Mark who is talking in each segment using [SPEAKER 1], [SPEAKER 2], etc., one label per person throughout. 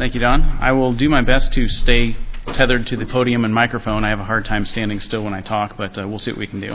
[SPEAKER 1] Thank you, Don. I will do my best to stay tethered to the podium and microphone. I have a hard time standing still when I talk, but we'll see what we can do.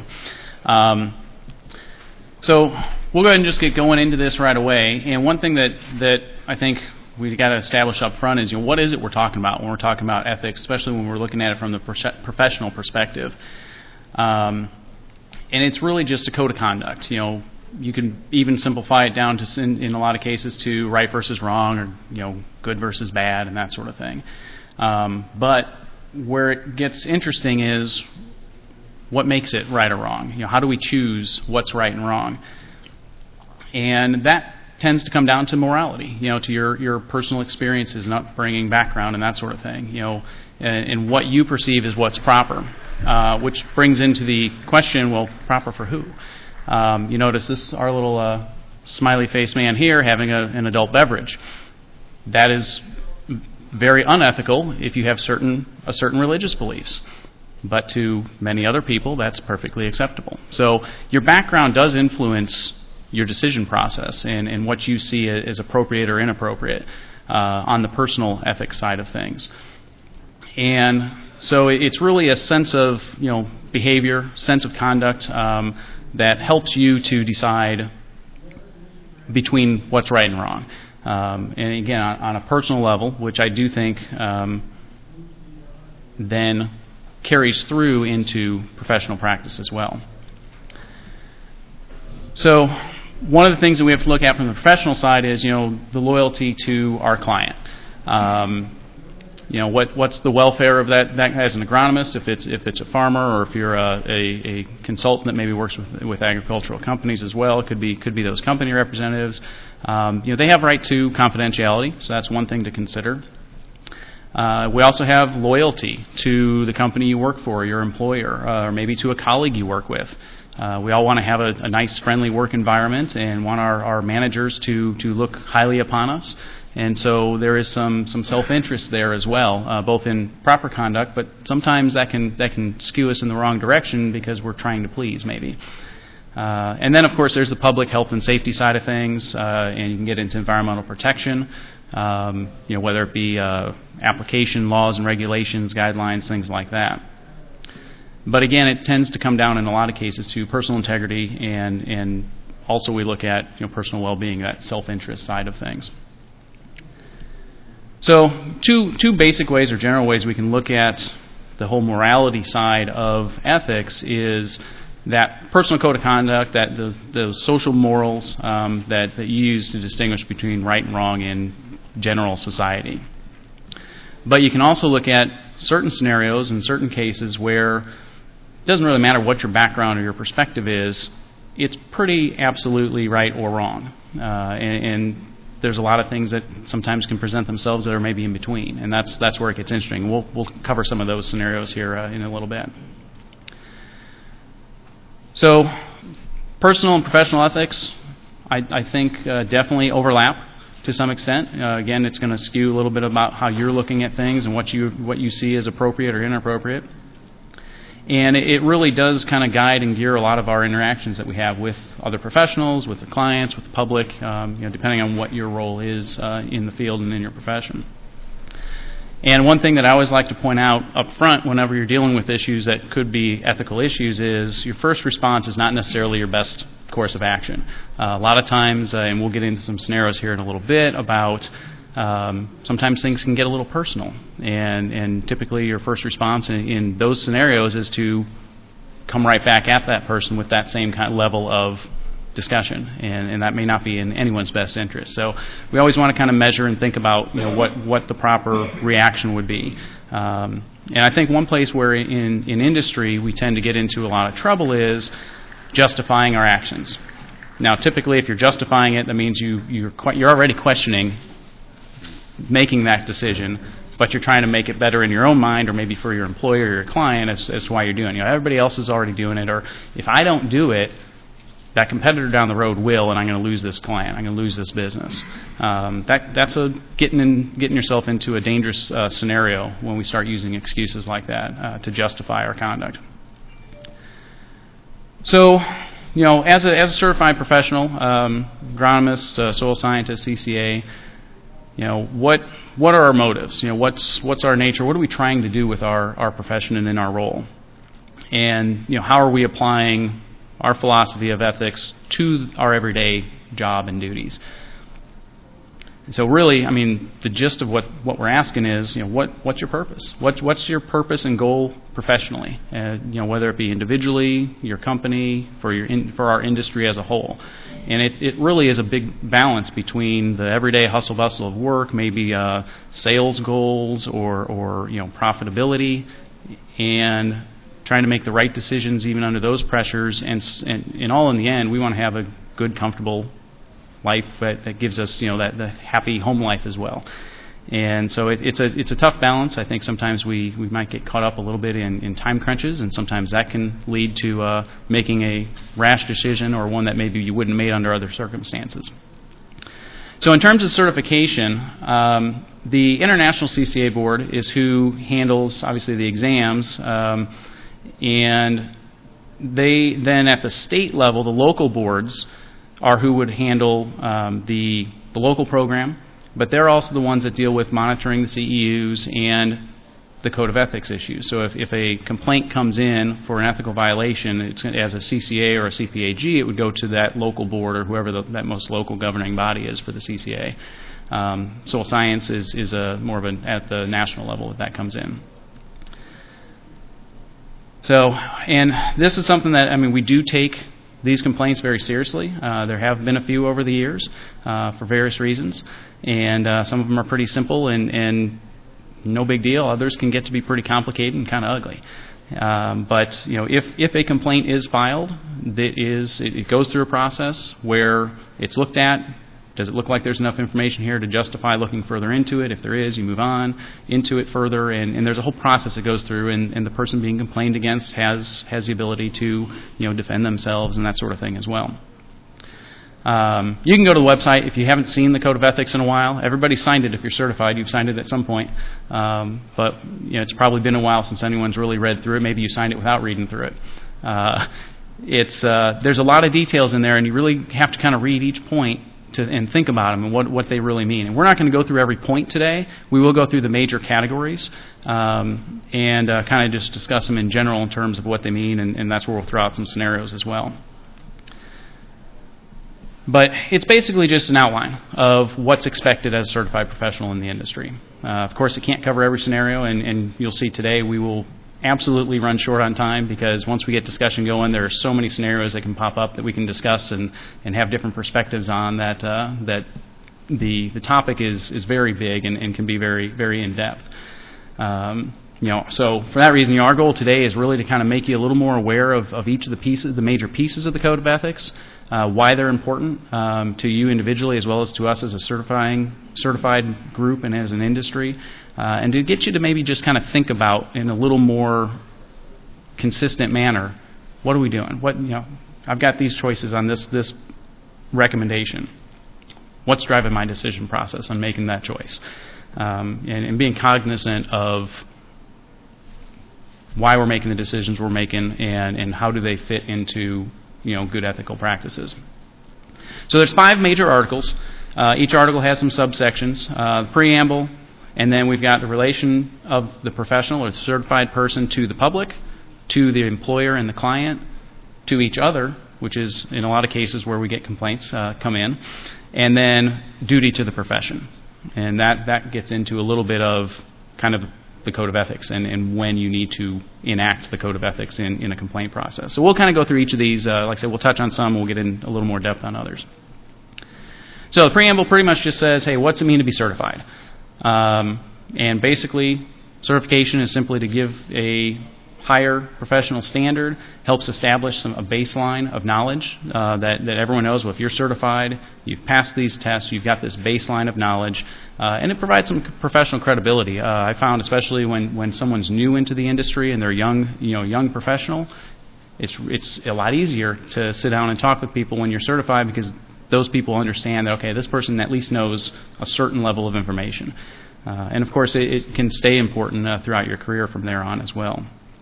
[SPEAKER 1] So we'll go ahead and just get going into this right away. And one thing that I think we've got to establish up front is, what is it we're talking about when we're talking about ethics, especially when we're looking at it from the professional perspective. And it's really just a code of conduct. You can even simplify it down to, in a lot of cases, to right versus wrong, or good versus bad, and that sort of thing. But where it gets interesting is what makes it right or wrong. How do we choose what's right and wrong? And that tends to come down to morality. To your personal experiences and upbringing, background, and that sort of thing. And what you perceive as what's proper, which brings into the question: well, proper for who? You notice this, our little smiley face man here having an adult beverage. That is very unethical if you have certain religious beliefs. But to many other people, that's perfectly acceptable. So your background does influence your decision process and what you see as appropriate or inappropriate on the personal ethics side of things. And so it's really a sense of behavior, sense of conduct, that helps you to decide between what's right and wrong. And again, on a personal level, which I do think then carries through into professional practice as well. So one of the things that we have to look at from the professional side is, the loyalty to our client. What's the welfare of that as an agronomist, if it's a farmer, or if you're a consultant that maybe works with agricultural companies as well. It could be those company representatives. They have right to confidentiality, so that's one thing to consider. We also have loyalty to the company you work for, your employer, or maybe to a colleague you work with. We all want to have a nice, friendly work environment and want our managers to look highly upon us. And so there is some self-interest there as well, both in proper conduct, but sometimes that can skew us in the wrong direction because we're trying to please, maybe. And then, of course, there's the public health and safety side of things, and you can get into environmental protection, whether it be application laws and regulations, guidelines, things like that. But again, it tends to come down in a lot of cases to personal integrity, and also we look at personal well-being, that self-interest side of things. So two basic ways or general ways we can look at the whole morality side of ethics is that personal code of conduct, that those social morals that you use to distinguish between right and wrong in general society. But you can also look at certain scenarios and certain cases where it doesn't really matter what your background or your perspective is, it's pretty absolutely right or wrong. And there's a lot of things that sometimes can present themselves that are maybe in between, and that's where it gets interesting. We'll cover some of those scenarios here in a little bit. So, personal and professional ethics, I think definitely overlap to some extent. Again, it's going to skew a little bit about how you're looking at things and what you see as appropriate or inappropriate. And it really does kind of guide and gear a lot of our interactions that we have with other professionals, with the clients, with the public, depending on what your role is in the field and in your profession. And one thing that I always like to point out up front whenever you're dealing with issues that could be ethical issues is your first response is not necessarily your best course of action. A lot of times, and we'll get into some scenarios here in a little bit about sometimes things can get a little personal, and typically your first response in those scenarios is to come right back at that person with that same kind of level of discussion, and that may not be in anyone's best interest. So we always want to kind of measure and think about what the proper reaction would be. And I think one place where in industry we tend to get into a lot of trouble is justifying our actions. Now, typically, if you're justifying it, that means you're already questioning making that decision, but you're trying to make it better in your own mind, or maybe for your employer or your client as to why you're doing it. Everybody else is already doing it, or if I don't do it, that competitor down the road will, and I'm going to lose this client. I'm going to lose this business. That's getting yourself into a dangerous scenario when we start using excuses like that to justify our conduct. So, as a certified professional, agronomist, soil scientist, CCA, what are our motives? What's our nature? What are we trying to do with our profession and in our role? And how are we applying our philosophy of ethics to our everyday job and duties? So really, the gist of what we're asking is, what's your purpose? What's your purpose and goal professionally? Whether it be individually, your company, for our industry as a whole. And it really is a big balance between the everyday hustle bustle of work, maybe sales goals or profitability, and trying to make the right decisions even under those pressures. And all in the end, we want to have a good, comfortable life that gives us the happy home life as well. And so it's a tough balance. I think sometimes we might get caught up a little bit in time crunches, and sometimes that can lead to making a rash decision or one that maybe you wouldn't have made under other circumstances. So in terms of certification, the International CCA Board is who handles obviously the exams, and they then at the state level, the local boards are who would handle the local program, but they're also the ones that deal with monitoring the CEUs and the code of ethics issues. So if a complaint comes in for an ethical violation, as a CCA or a CPAG, it would go to that local board or whoever that most local governing body is for the CCA. Soil science is more of at the national level that comes in. So, and this is something that we do take these complaints very seriously. There have been a few over the years for various reasons, and some of them are pretty simple and no big deal. Others can get to be pretty complicated and kind of ugly. But if a complaint is filed, it goes through a process where it's looked at. Does it look like there's enough information here to justify looking further into it? If there is, you move on into it further, and there's a whole process that goes through, and the person being complained against has the ability to defend themselves and that sort of thing as well. You can go to the website if you haven't seen the Code of Ethics in a while. Everybody signed it. If you're certified, you've signed it at some point. But it's probably been a while since anyone's really read through it. Maybe you signed it without reading through it. There's a lot of details in there, and you really have to kind of read each point and think about them and what they really mean. And we're not going to go through every point today. We will go through the major categories and kind of just discuss them in general in terms of what they mean, and that's where we'll throw out some scenarios as well. But it's basically just an outline of what's expected as a certified professional in the industry. Of course, it can't cover every scenario, and you'll see today we will absolutely run short on time, because once we get discussion going, there are so many scenarios that can pop up that we can discuss and have different perspectives on that the topic is very big and can be very, very in-depth. So for that reason, our goal today is really to kind of make you a little more aware of each of the pieces, the major pieces of the Code of Ethics, why they're important to you individually as well as to us as a certified group and as an industry, and to get you to maybe just kind of think about in a little more consistent manner, what are we doing? I've got these choices on this recommendation. What's driving my decision process on making that choice? And being cognizant of why we're making the decisions we're making and how do they fit into good ethical practices. So there's 5 major articles. Each article has some subsections. The preamble, and then we've got the relation of the professional or the certified person to the public, to the employer and the client, to each other, which is in a lot of cases where we get complaints come in, and then duty to the profession. And that gets into a little bit of kind of the Code of Ethics and when you need to enact the Code of Ethics in a complaint process. So we'll kind of go through each of these. Like I said, we'll touch on some, and we'll get in a little more depth on others. So the preamble pretty much just says, hey, what's it mean to be certified? And basically, certification is simply to give a higher professional standard, helps establish a baseline of knowledge that everyone knows. Well, if you're certified, you've passed these tests, you've got this baseline of knowledge, and it provides some professional credibility. I found, especially when someone's new into the industry and they're young professional, it's a lot easier to sit down and talk with people when you're certified, because those people understand that, okay, this person at least knows a certain level of information. And of course, it can stay important throughout your career from there on as well.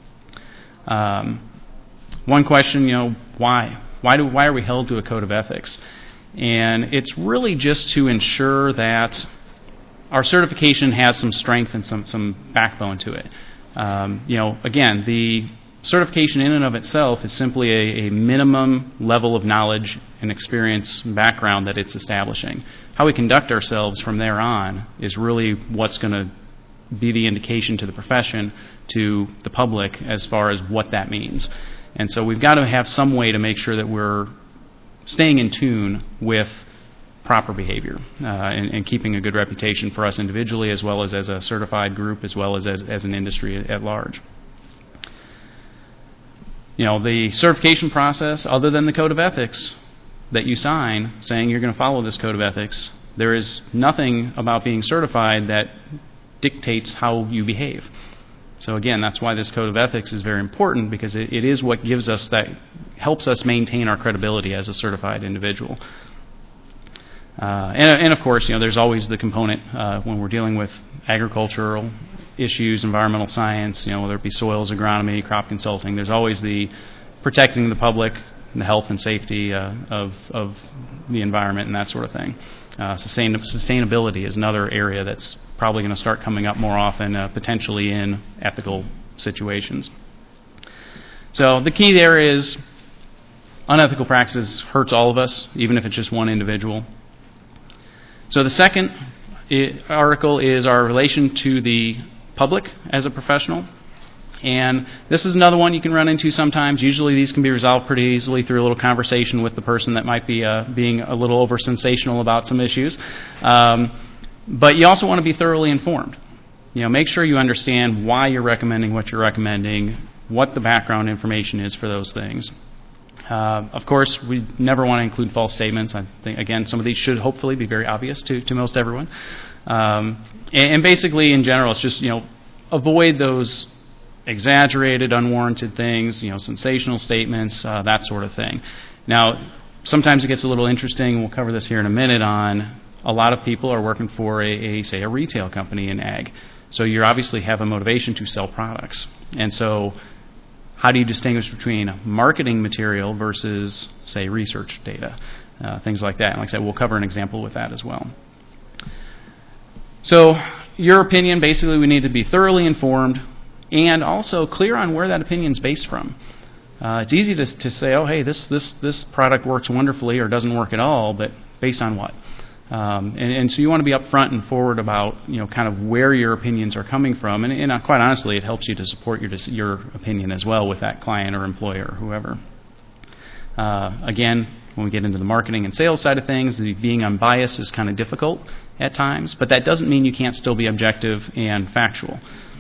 [SPEAKER 1] One question, why? Why are we held to a Code of Ethics? And it's really just to ensure that our certification has some strength and some backbone to it. Again, the certification in and of itself is simply a minimum level of knowledge and experience and background that it's establishing. How we conduct ourselves from there on is really what's going to be the indication to the profession, to the public, as far as what that means. And so we've got to have some way to make sure that we're staying in tune with proper behavior and keeping a good reputation for us individually, as well as a certified group, as well as an industry at large. The certification process, other than the code of ethics that you sign saying you're going to follow this code of ethics, there is nothing about being certified that dictates how you behave. So again, that's why this code of ethics is very important, because it is what gives us helps us maintain our credibility as a certified individual. And of course, there's always the component when we're dealing with agricultural issues, environmental science, whether it be soils, agronomy, crop consulting. There's always the protecting the public and the health and safety of the environment and that sort of thing. Sustainability is another area that's probably going to start coming up more often, potentially in ethical situations. So the key there is unethical practices hurts all of us, even if it's just one individual. So the second article is our relation to the public as a professional. And this is another one you can run into sometimes. Usually these can be resolved pretty easily through a little conversation with the person that might be being a little over-sensational about some issues. But you also want to be thoroughly informed. Make sure you understand why you're recommending what you're recommending, what the background information is for those things. Of course, we never want to include false statements. I think, again, some of these should hopefully be very obvious to most everyone. And basically, in general, it's just, avoid those exaggerated, unwarranted things, sensational statements, that sort of thing. Now, sometimes it gets a little interesting. We'll cover this here in a minute on a lot of people are working for, say, a retail company in ag. So you obviously have a motivation to sell products. And so how do you distinguish between marketing material versus, say, research data? Things like that. And like I said, we'll cover an example with that as well. So your opinion, basically, we need to be thoroughly informed and also clear on where that opinion is based from. It's easy to say, oh, hey, this product works wonderfully or doesn't work at all, but based on what? And so you want to be upfront and forward about kind of where your opinions are coming from, and quite honestly, it helps you to support your opinion as well with that client or employer or whoever. Again, when we get into the marketing and sales side of things, being unbiased is kind of difficult at times, but that doesn't mean you can't still be objective and factual.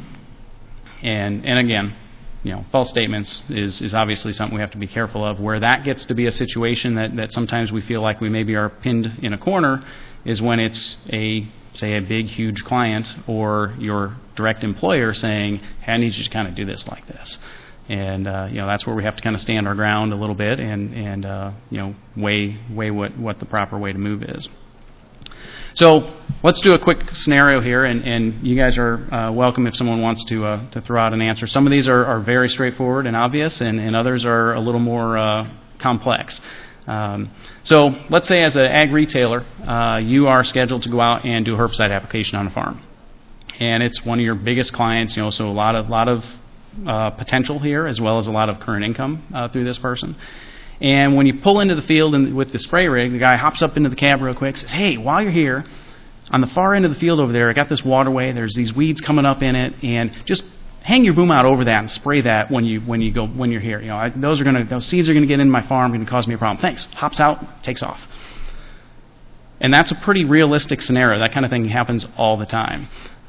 [SPEAKER 1] And again, false statements is obviously something we have to be careful of. Where that gets to be a situation that sometimes we feel like we maybe are pinned in a corner is when it's say a big, huge client or your direct employer saying, hey, I need you to kind of do this like this. And that's where we have to kind of stand our ground a little bit and weigh what the proper way to move is. So let's do a quick scenario here, and you guys are welcome if someone wants to throw out an answer. Some of these are very straightforward and obvious, and others are a little more complex. So let's say as an ag retailer, you are scheduled to go out and do a herbicide application on a farm. And it's one of your biggest clients, so a lot of potential here, as well as a lot of current income through this person. And when you pull into the field with the spray rig, the guy hops up into the cab real quick, says, hey, while you're here, on the far end of the field over there, I got this waterway, there's these weeds coming up in it, and just hang your boom out over that and spray that when you're here. Those seeds are gonna get into my farm, gonna cause me a problem. Thanks. Hops out, takes off. And that's a pretty realistic scenario. That kind of thing happens all the time.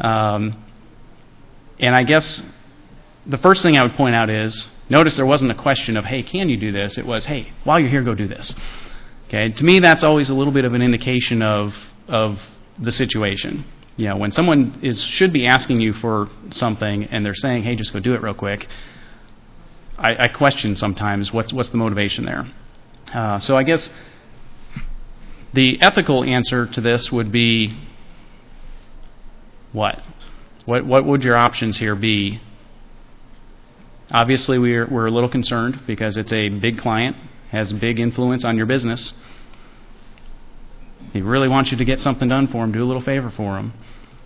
[SPEAKER 1] And I guess the first thing I would point out is, notice there wasn't a question of, hey, can you do this? It was, hey, while you're here, go do this. Okay. To me, that's always a little bit of an indication of the situation. When someone should be asking you for something and they're saying, hey, just go do it real quick, I question sometimes what's the motivation there. So I guess the ethical answer to this would be what? What would your options here be? Obviously, we're a little concerned because it's a big client, has big influence on your business. He really wants you to get something done for him, do a little favor for him.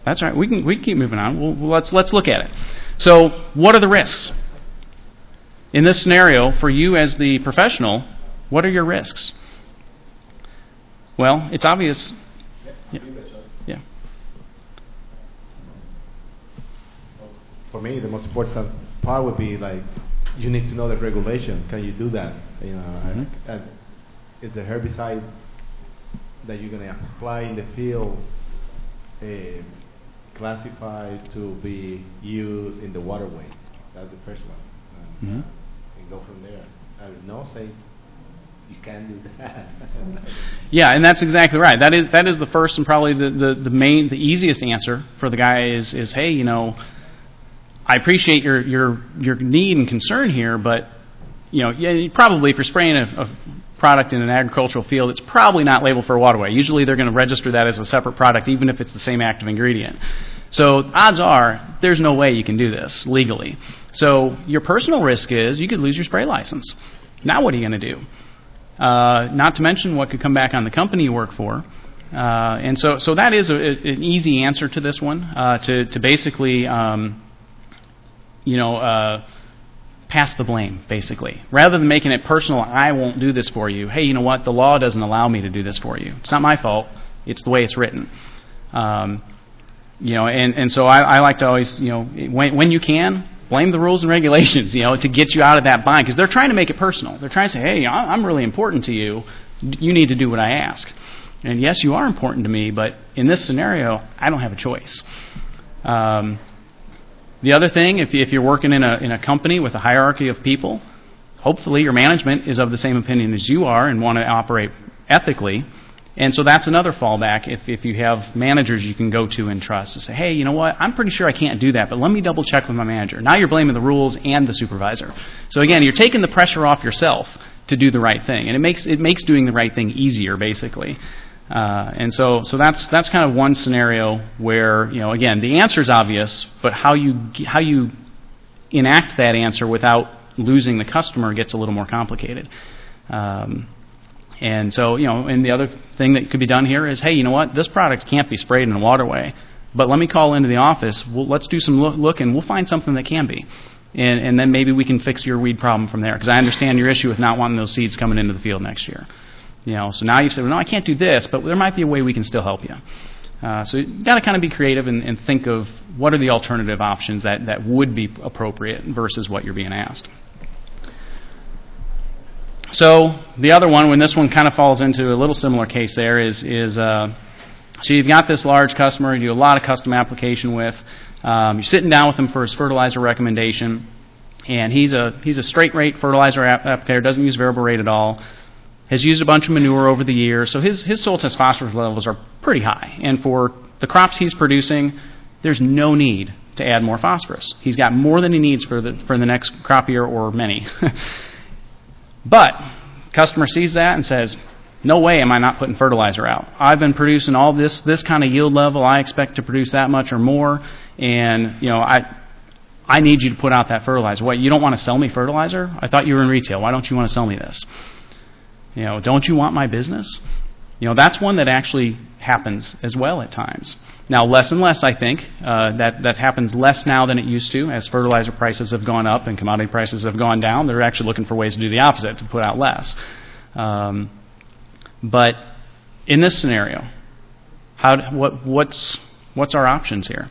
[SPEAKER 1] That's right. We can keep moving on. Well, let's look at it. So, what are the risks? In this scenario, for you as the professional, what are your risks? Well, it's obvious. Yeah.
[SPEAKER 2] For me, the most important part would be like you need to know the regulation. Can you do that? And is the herbicide that you're going to apply in the field classified to be used in the waterway? That's the first one. And go from there. I would not say you can't do that.
[SPEAKER 1] Yeah, and that's exactly right. That is the first and probably the easiest answer for the guy is hey, I appreciate your need and concern here, but probably if you're spraying a product in an agricultural field, it's probably not labeled for a waterway. Usually they're going to register that as a separate product, even if it's the same active ingredient. So odds are there's no way you can do this legally. So your personal risk is you could lose your spray license. Now what are you going to do? Not to mention what could come back on the company you work for. And so that is an easy answer to this one, to basically pass the blame, basically. Rather than making it personal, I won't do this for you. Hey, you know what? The law doesn't allow me to do this for you. It's not my fault. It's the way it's written. And so I like to always, when you can, blame the rules and regulations, to get you out of that bind. Because they're trying to make it personal. They're trying to say, hey, I'm really important to you. You need to do what I ask. And yes, you are important to me, but in this scenario, I don't have a choice. The other thing, if you're working in a company with a hierarchy of people, hopefully your management is of the same opinion as you are and want to operate ethically. And so that's another fallback if you have managers you can go to and trust to say, hey, you know what, I'm pretty sure I can't do that, but let me double check with my manager. Now you're blaming the rules and the supervisor. So again, you're taking the pressure off yourself to do the right thing. And it makes doing the right thing easier, basically. And so that's kind of one scenario where, again, the answer is obvious, but how you enact that answer without losing the customer gets a little more complicated. And so, and the other thing that could be done here is, hey, you know what, this product can't be sprayed in a waterway, but let me call into the office, let's do some look and we'll find something that can be. And then maybe we can fix your weed problem from there, because I understand your issue with not wanting those seeds coming into the field next year. So now you say, well, no, I can't do this, but there might be a way we can still help you. So you've got to kind of be creative and think of what are the alternative options that would be appropriate versus what you're being asked. So the other one, when this one kind of falls into a little similar case there, is so you've got this large customer you do a lot of custom application with. You're sitting down with him for his fertilizer recommendation, and he's a straight rate fertilizer applicator, doesn't use variable rate at all. Has used a bunch of manure over the years, so his soil test phosphorus levels are pretty high. And for the crops he's producing, there's no need to add more phosphorus. He's got more than he needs for the next crop year or many. But customer sees that and says, no way am I not putting fertilizer out. I've been producing all this kind of yield level. I expect to produce that much or more, and I need you to put out that fertilizer. What, you don't want to sell me fertilizer? I thought you were in retail. Why don't you want to sell me this? Don't you want my business? That's one that actually happens as well at times. Now, less and less, I think. That happens less now than it used to. As fertilizer prices have gone up and commodity prices have gone down, they're actually looking for ways to do the opposite, to put out less. But in this scenario, what's our options here?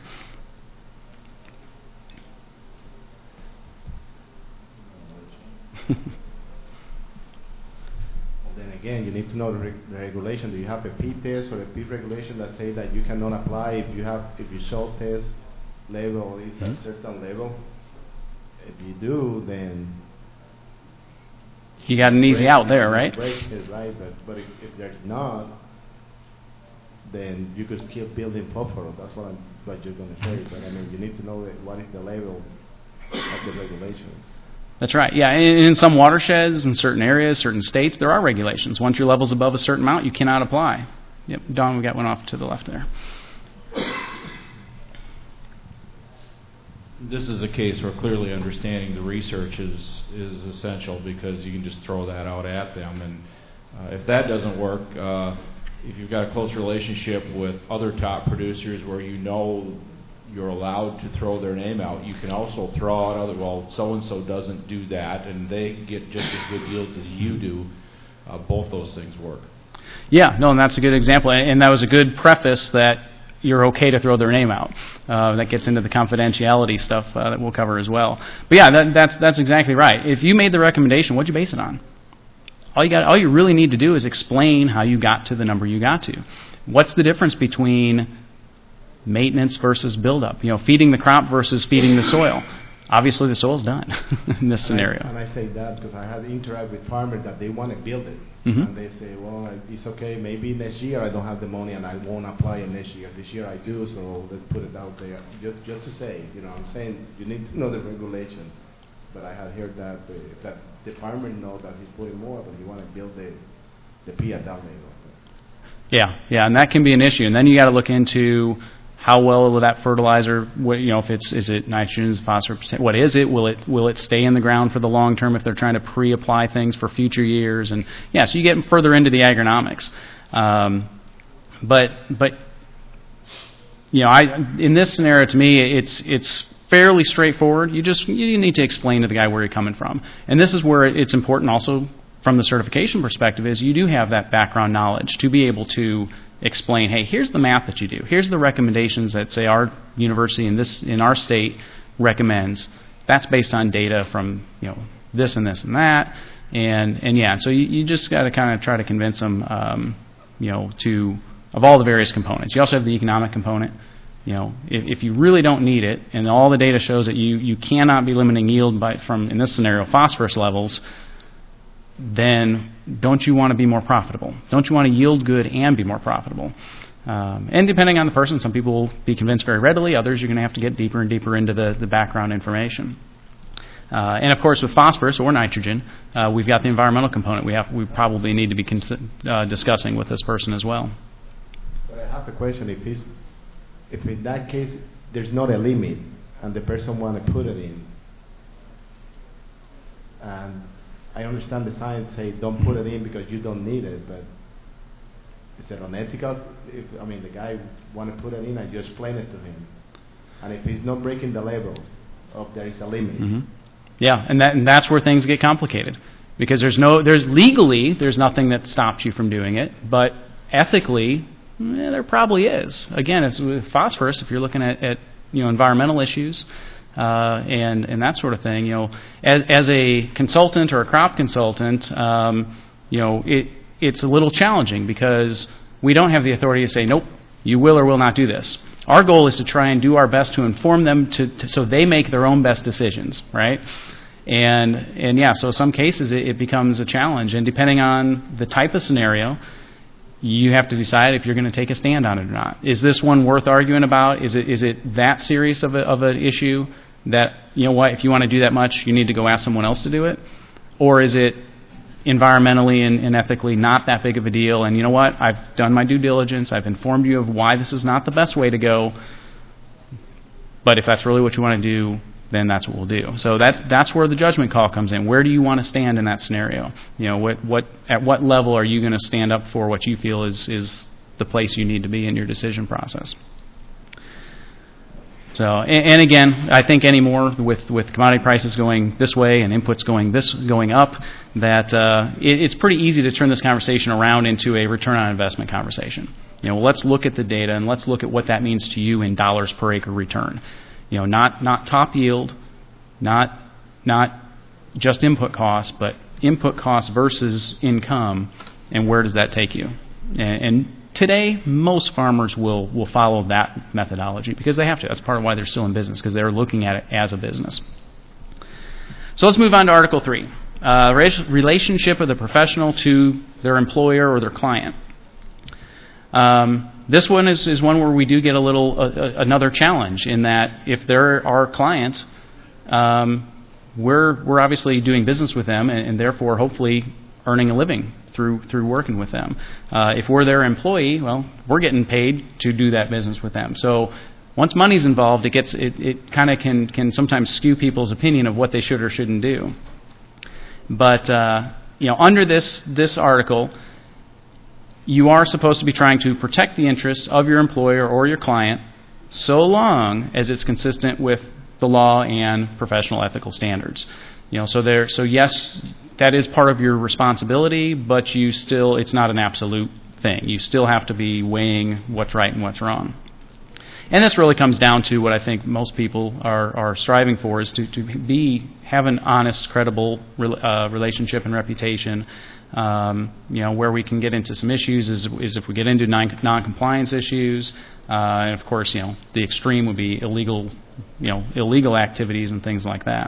[SPEAKER 2] Again, you need to know the regulation. Do you have a P test or a P regulation that say that you cannot apply if your soil test level is at a certain level? If you do, then
[SPEAKER 1] you got an easy out there, right?
[SPEAKER 2] Right, but if there's not, then you could keep building buffer. That's what you're going to say. But you need to know what is the level of the regulation.
[SPEAKER 1] That's right. Yeah, in some watersheds, in certain areas, certain states, there are regulations. Once your level's above a certain amount, you cannot apply. Yep, Don, we got one off to the left there.
[SPEAKER 3] This is a case where clearly understanding the research is essential, because you can just throw that out at them. And if that doesn't work, if you've got a close relationship with other top producers where you know you're allowed to throw their name out, you can also throw out other, well, so-and-so doesn't do that, and they get just as good yields as you do. Both those things work.
[SPEAKER 1] Yeah, no, and that's a good example. And that was a good preface that you're okay to throw their name out. That gets into the confidentiality stuff that we'll cover as well. But yeah, that's exactly right. If you made the recommendation, what'd you base it on? All you really need to do is explain how you got to the number you got to. What's the difference between maintenance versus buildup? Feeding the crop versus feeding the soil. Obviously, the soil's done in this scenario.
[SPEAKER 2] And I say that because I have interact with farmers that they want to build it.
[SPEAKER 1] Mm-hmm.
[SPEAKER 2] And they say, well, it's okay, maybe next year I don't have the money and I won't apply it next year. This year I do, so let's put it out there. Just to say, I'm saying you need to know the regulation. But I have heard that the farmer knows that he's putting more, but he want to build the pea at that level.
[SPEAKER 1] Yeah, and that can be an issue. And then you got to look into how well will that fertilizer, is it nitrogen, phosphorus, what is it? Will it stay in the ground for the long term if they're trying to pre-apply things for future years? And yeah, so you get further into the agronomics. But in this scenario, to me, it's fairly straightforward. You need to explain to the guy where you're coming from. And this is where it's important also from the certification perspective is you do have that background knowledge to be able to explain, hey, here's the math that you do. Here's the recommendations that, say, our university in our state recommends. That's based on data from this and this and that. And yeah, so you just got to kind of try to convince them, of all the various components. You also have the economic component. If you really don't need it, and all the data shows that you cannot be limiting yield from, in this scenario, phosphorus levels, then don't you want to be more profitable? Don't you want to yield good and be more profitable? And depending on the person, some people will be convinced very readily. Others, you're going to have to get deeper and deeper into the background information. And of course, with phosphorus or nitrogen, we've got the environmental component we probably need to be discussing with this person as well.
[SPEAKER 2] But I have a question. If in that case there's not a limit and the person want to put it in, and I understand the science say don't put it in because you don't need it, but is it unethical? The guy want to put it in and you explain it to him, and if he's not breaking the label of there is a limit.
[SPEAKER 1] Mm-hmm. Yeah, and that's where things get complicated because there's legally there's nothing that stops you from doing it, but ethically there probably is. Again, it's with phosphorus if you're looking at environmental issues. And that sort of thing, as a consultant or a crop consultant, it's a little challenging because we don't have the authority to say, nope, you will or will not do this. Our goal is to try and do our best to inform them so they make their own best decisions, right? And yeah, so some cases it becomes a challenge, and depending on the type of scenario, you have to decide if you're going to take a stand on it or not. Is this one worth arguing about? Is it that serious of an issue that, if you want to do that much, you need to go ask someone else to do it? Or is it environmentally and ethically not that big of a deal? And you know what? I've done my due diligence. I've informed you of why this is not the best way to go. But if that's really what you want to do, then that's what we'll do. So that's where the judgment call comes in. Where do you want to stand in that scenario? At what level are you going to stand up for what you feel is the place you need to be in your decision process? So, and again, I think anymore with commodity prices going this way and inputs going up, that it's pretty easy to turn this conversation around into a return on investment conversation. Let's look at the data and let's look at what that means to you in dollars per acre return. Not top yield, not just input costs, but input costs versus income, and where does that take you? And today, most farmers will follow that methodology because they have to. That's part of why they're still in business, because they're looking at it as a business. So let's move on to Article 3. Relationship of the professional to their employer or their client. This one is one where we do get another challenge in that if there are clients, we're obviously doing business with them and therefore hopefully earning a living through working with them. If we're their employee, well, we're getting paid to do that business with them. So once money's involved, it kind of can sometimes skew people's opinion of what they should or shouldn't do. But under this article, you are supposed to be trying to protect the interests of your employer or your client so long as it's consistent with the law and professional ethical standards. So yes, that is part of your responsibility, but it's not an absolute thing. You still have to be weighing what's right and what's wrong. And this really comes down to what I think most people are striving for, is to have an honest, credible relationship and reputation. Where we can get into some issues is if we get into non-compliance issues, and of course, the extreme would be illegal activities and things like that.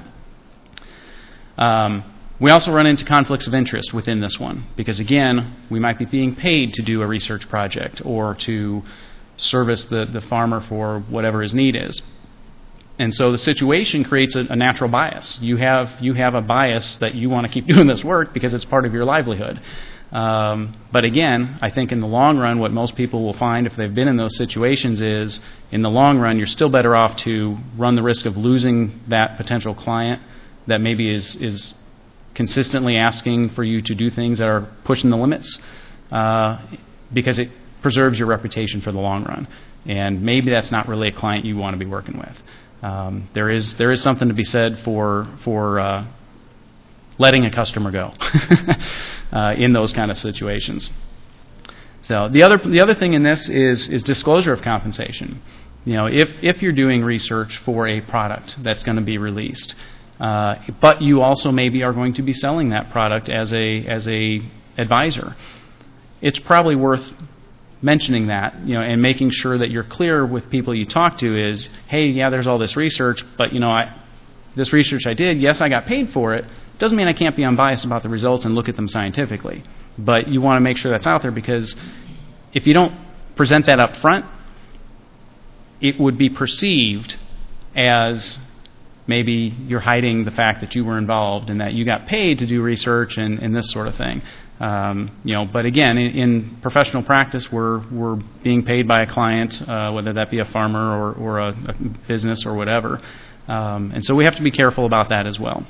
[SPEAKER 1] We also run into conflicts of interest within this one, because again, we might be being paid to do a research project or to service the farmer for whatever his need is. And so the situation creates a natural bias. You have a bias that you want to keep doing this work because it's part of your livelihood. But again, I think in the long run, what most people will find if they've been in those situations is, in the long run, you're still better off to run the risk of losing that potential client that maybe is consistently asking for you to do things that are pushing the limits, because it preserves your reputation for the long run. And maybe that's not really a client you want to be working with. There is something to be said for letting a customer go in those kind of situations. So the other thing in this is disclosure of compensation. If you're doing research for a product that's going to be released, but you also maybe are going to be selling that product as a advisor, it's probably worth mentioning that, and making sure that you're clear with people you talk to is, hey, yeah, there's all this research, but this research I did, yes, I got paid for it. Doesn't mean I can't be unbiased about the results and look at them scientifically. But you want to make sure that's out there, because if you don't present that up front, it would be perceived as maybe you're hiding the fact that you were involved and that you got paid to do research and this sort of thing. But again, in professional practice, we're being paid by a client, whether that be a farmer or a business or whatever. And so we have to be careful about that as well.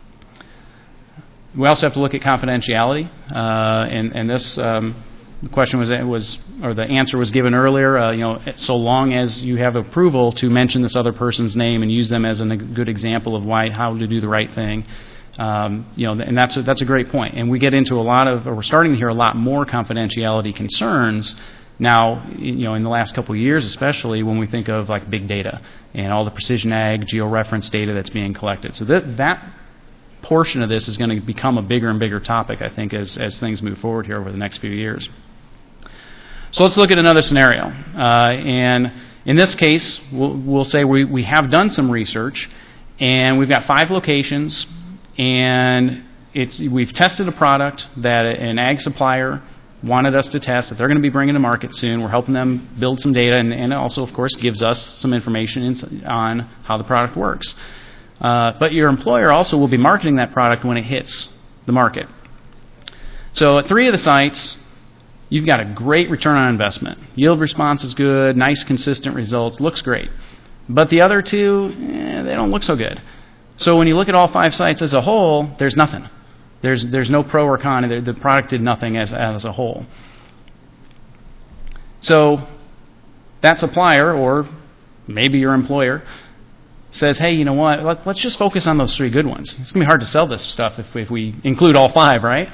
[SPEAKER 1] We also have to look at confidentiality, and this the question or the answer was given earlier. So long as you have approval to mention this other person's name and use them as a good example of how to do the right thing. And that's a great point. And we get into we're starting to hear a lot more confidentiality concerns now, in the last couple of years, especially when we think of like big data and all the precision ag, georeference data that's being collected. So that portion of this is going to become a bigger and bigger topic, I think, as things move forward here over the next few years. So let's look at another scenario. And in this case, we'll say we have done some research, and we've got 5 locations. And we've tested a product that an ag supplier wanted us to test, that they're going to be bringing to market soon. We're helping them build some data, and also, of course, gives us some information on how the product works. But your employer also will be marketing that product when it hits the market. So at 3 of the sites, you've got a great return on investment. Yield response is good, nice consistent results, looks great. But the other 2, they don't look so good. So when you look at all 5 sites as a whole, there's nothing. There's no pro or con. The product did nothing as a whole. So that supplier, or maybe your employer, says, hey, you know what, let's just focus on those 3 good ones. It's going to be hard to sell this stuff if we include all 5, right?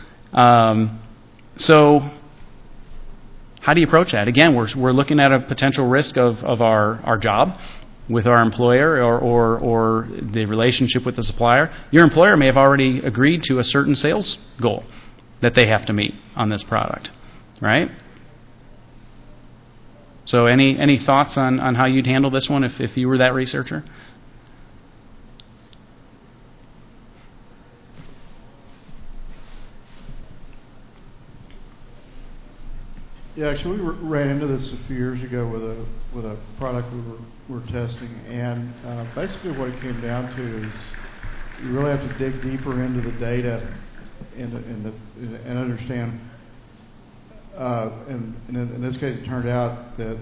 [SPEAKER 1] So how do you approach that? Again, we're looking at a potential risk of our job with our employer or the relationship with the supplier. Your employer may have already agreed to a certain sales goal that they have to meet on this product, right? So any thoughts on how you'd handle this one if you were that researcher?
[SPEAKER 4] Yeah, actually, we ran into this a few years ago with a product we were testing, and basically what it came down to is you really have to dig deeper into the data and understand. And in this case, it turned out that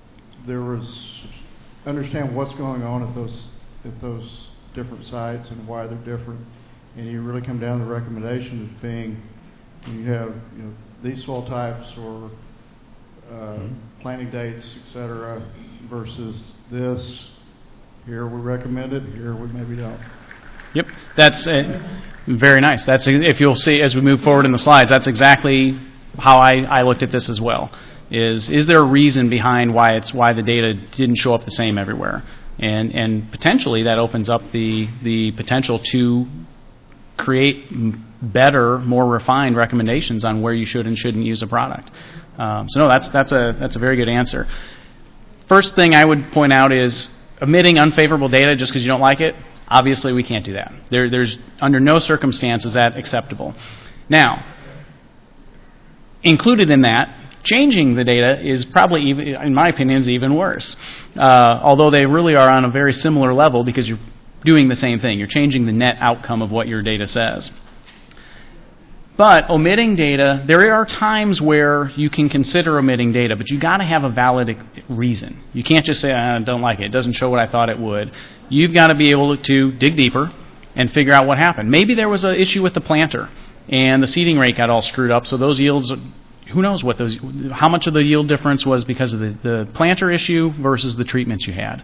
[SPEAKER 4] understand what's going on at those different sites and why they're different, and you really come down to the recommendation as being You have these soil types or planting dates, etc., versus this. Here we recommend it. Here we maybe don't.
[SPEAKER 1] Yep, that's very nice. That's, if you'll see as we move forward in the slides, that's exactly how I looked at this as well. Is there a reason behind why the data didn't show up the same everywhere? And potentially that opens up the potential to create better, more refined recommendations on where you should and shouldn't use a product. So no, that's a very good answer. First thing I would point out is omitting unfavorable data just because you don't like it. Obviously, we can't do that. There's under no circumstances that acceptable. Now, included in that, changing the data is probably, even, in my opinion, is even worse. Although they really are on a very similar level because you're doing the same thing. You're changing the net outcome of what your data says. But omitting data, there are times where you can consider omitting data, but you got to have a valid reason. You can't just say, I don't like it. It doesn't show what I thought it would. You've got to be able to dig deeper and figure out what happened. Maybe there was an issue with the planter and the seeding rate got all screwed up, so those yields, who knows how much of the yield difference was because of the planter issue versus the treatments you had.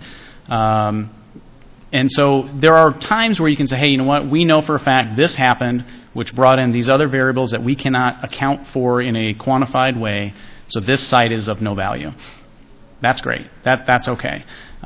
[SPEAKER 1] And so there are times where you can say, hey, you know what, we know for a fact this happened, which brought in these other variables that we cannot account for in a quantified way, so this site is of no value. That's great. That's okay.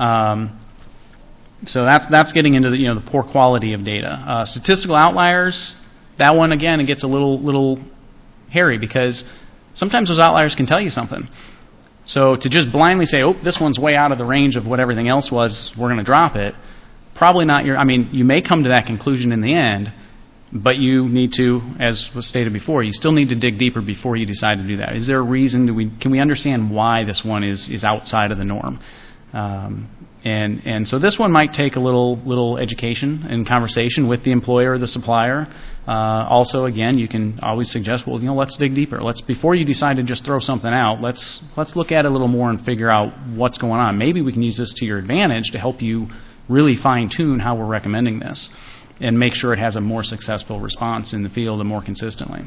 [SPEAKER 1] So that's getting into the poor quality of data. Statistical outliers, that one again, it gets a little hairy because sometimes those outliers can tell you something. So to just blindly say, oh, this one's way out of the range of what everything else was, we're going to drop it, probably not you may come to that conclusion in the end, but you need to, as was stated before, you still need to dig deeper before you decide to do that. Is there a reason? Can we understand why this one is outside of the norm? And so this one might take a little education and conversation with the employer or the supplier. Also, again, you can always suggest, well, let's dig deeper. Before you decide to just throw something out, let's look at it a little more and figure out what's going on. Maybe we can use this to your advantage to help you really fine-tune how we're recommending this and make sure it has a more successful response in the field and more consistently.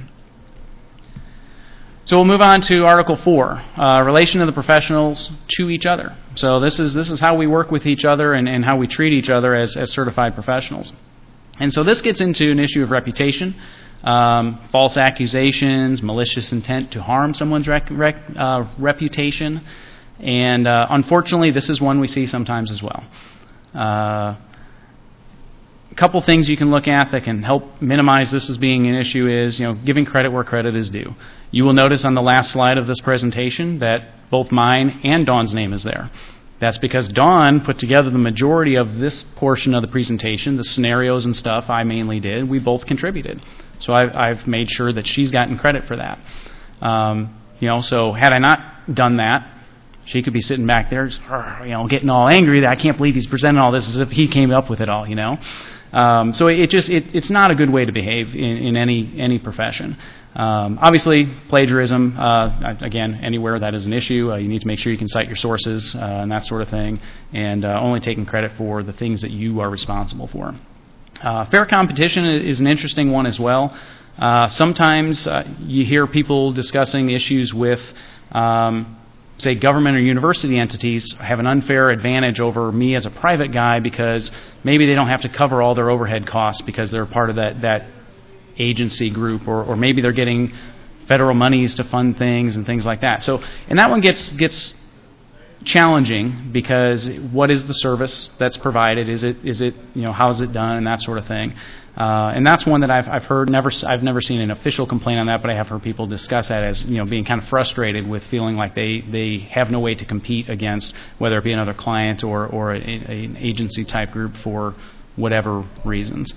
[SPEAKER 1] So we'll move on to Article 4, relation of the professionals to each other. So this is how we work with each other and how we treat each other as certified professionals. And so this gets into an issue of reputation, false accusations, malicious intent to harm someone's reputation, and unfortunately this is one we see sometimes as well. A couple things you can look at that can help minimize this as being an issue is, giving credit where credit is due. You will notice on the last slide of this presentation that both mine and Dawn's name is there. That's because Dawn put together the majority of this portion of the presentation, the scenarios and stuff I mainly did. We both contributed. So I've made sure that she's gotten credit for that. So had I not done that, she could be sitting back there, getting all angry that I can't believe he's presenting all this as if he came up with it all, So it's not a good way to behave in any profession. Obviously, plagiarism, again, anywhere that is an issue, you need to make sure you can cite your sources and that sort of thing, and only taking credit for the things that you are responsible for. Fair competition is an interesting one as well. Sometimes you hear people discussing issues with say government or university entities have an unfair advantage over me as a private guy because maybe they don't have to cover all their overhead costs because they're part of that agency group, or maybe they're getting federal monies to fund things and things like that. So, and that one gets challenging because what is the service that's provided? Is it how is it done and that sort of thing. And that's one that I've heard. I've never seen an official complaint on that, but I have heard people discuss that as being kind of frustrated with feeling like they have no way to compete against whether it be another client or an agency type group for whatever reasons.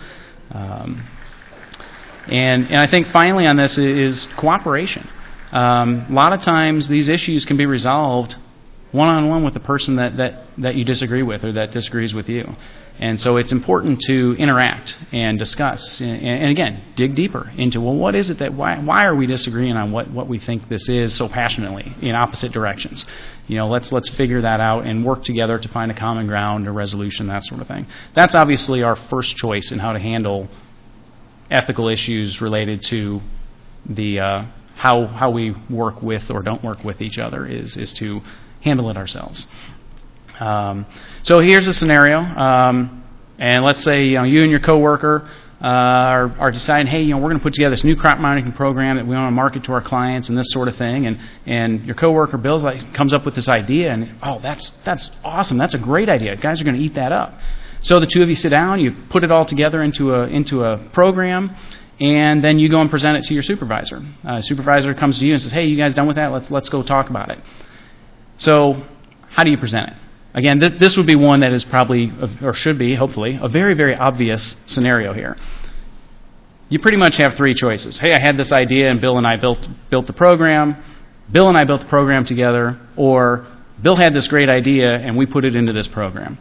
[SPEAKER 1] And I think finally on this is cooperation. A lot of times these issues can be resolved one-on-one with the person that you disagree with or that disagrees with you. And so it's important to interact and discuss and again, dig deeper into, well, what is it why are we disagreeing on what we think this is so passionately in opposite directions? Let's figure that out and work together to find a common ground, a resolution, that sort of thing. That's obviously our first choice in how to handle ethical issues related to how we work with or don't work with each other is to handle it ourselves. So here's a scenario, and let's say you and your coworker are deciding, hey, we're going to put together this new crop monitoring program that we want to market to our clients and this sort of thing, and your coworker Bill comes up with this idea, and that's awesome, that's a great idea, guys are going to eat that up. So the two of you sit down, you put it all together into a program, and then you go and present it to your supervisor. Supervisor comes to you and says, hey, you guys done with that? Let's go talk about it. So how do you present it? Again, this would be one that is probably, or should be, hopefully, a very, very obvious scenario here. You pretty much have three choices. Hey, I had this idea and Bill and I built the program. Bill and I built the program together. Or Bill had this great idea and we put it into this program.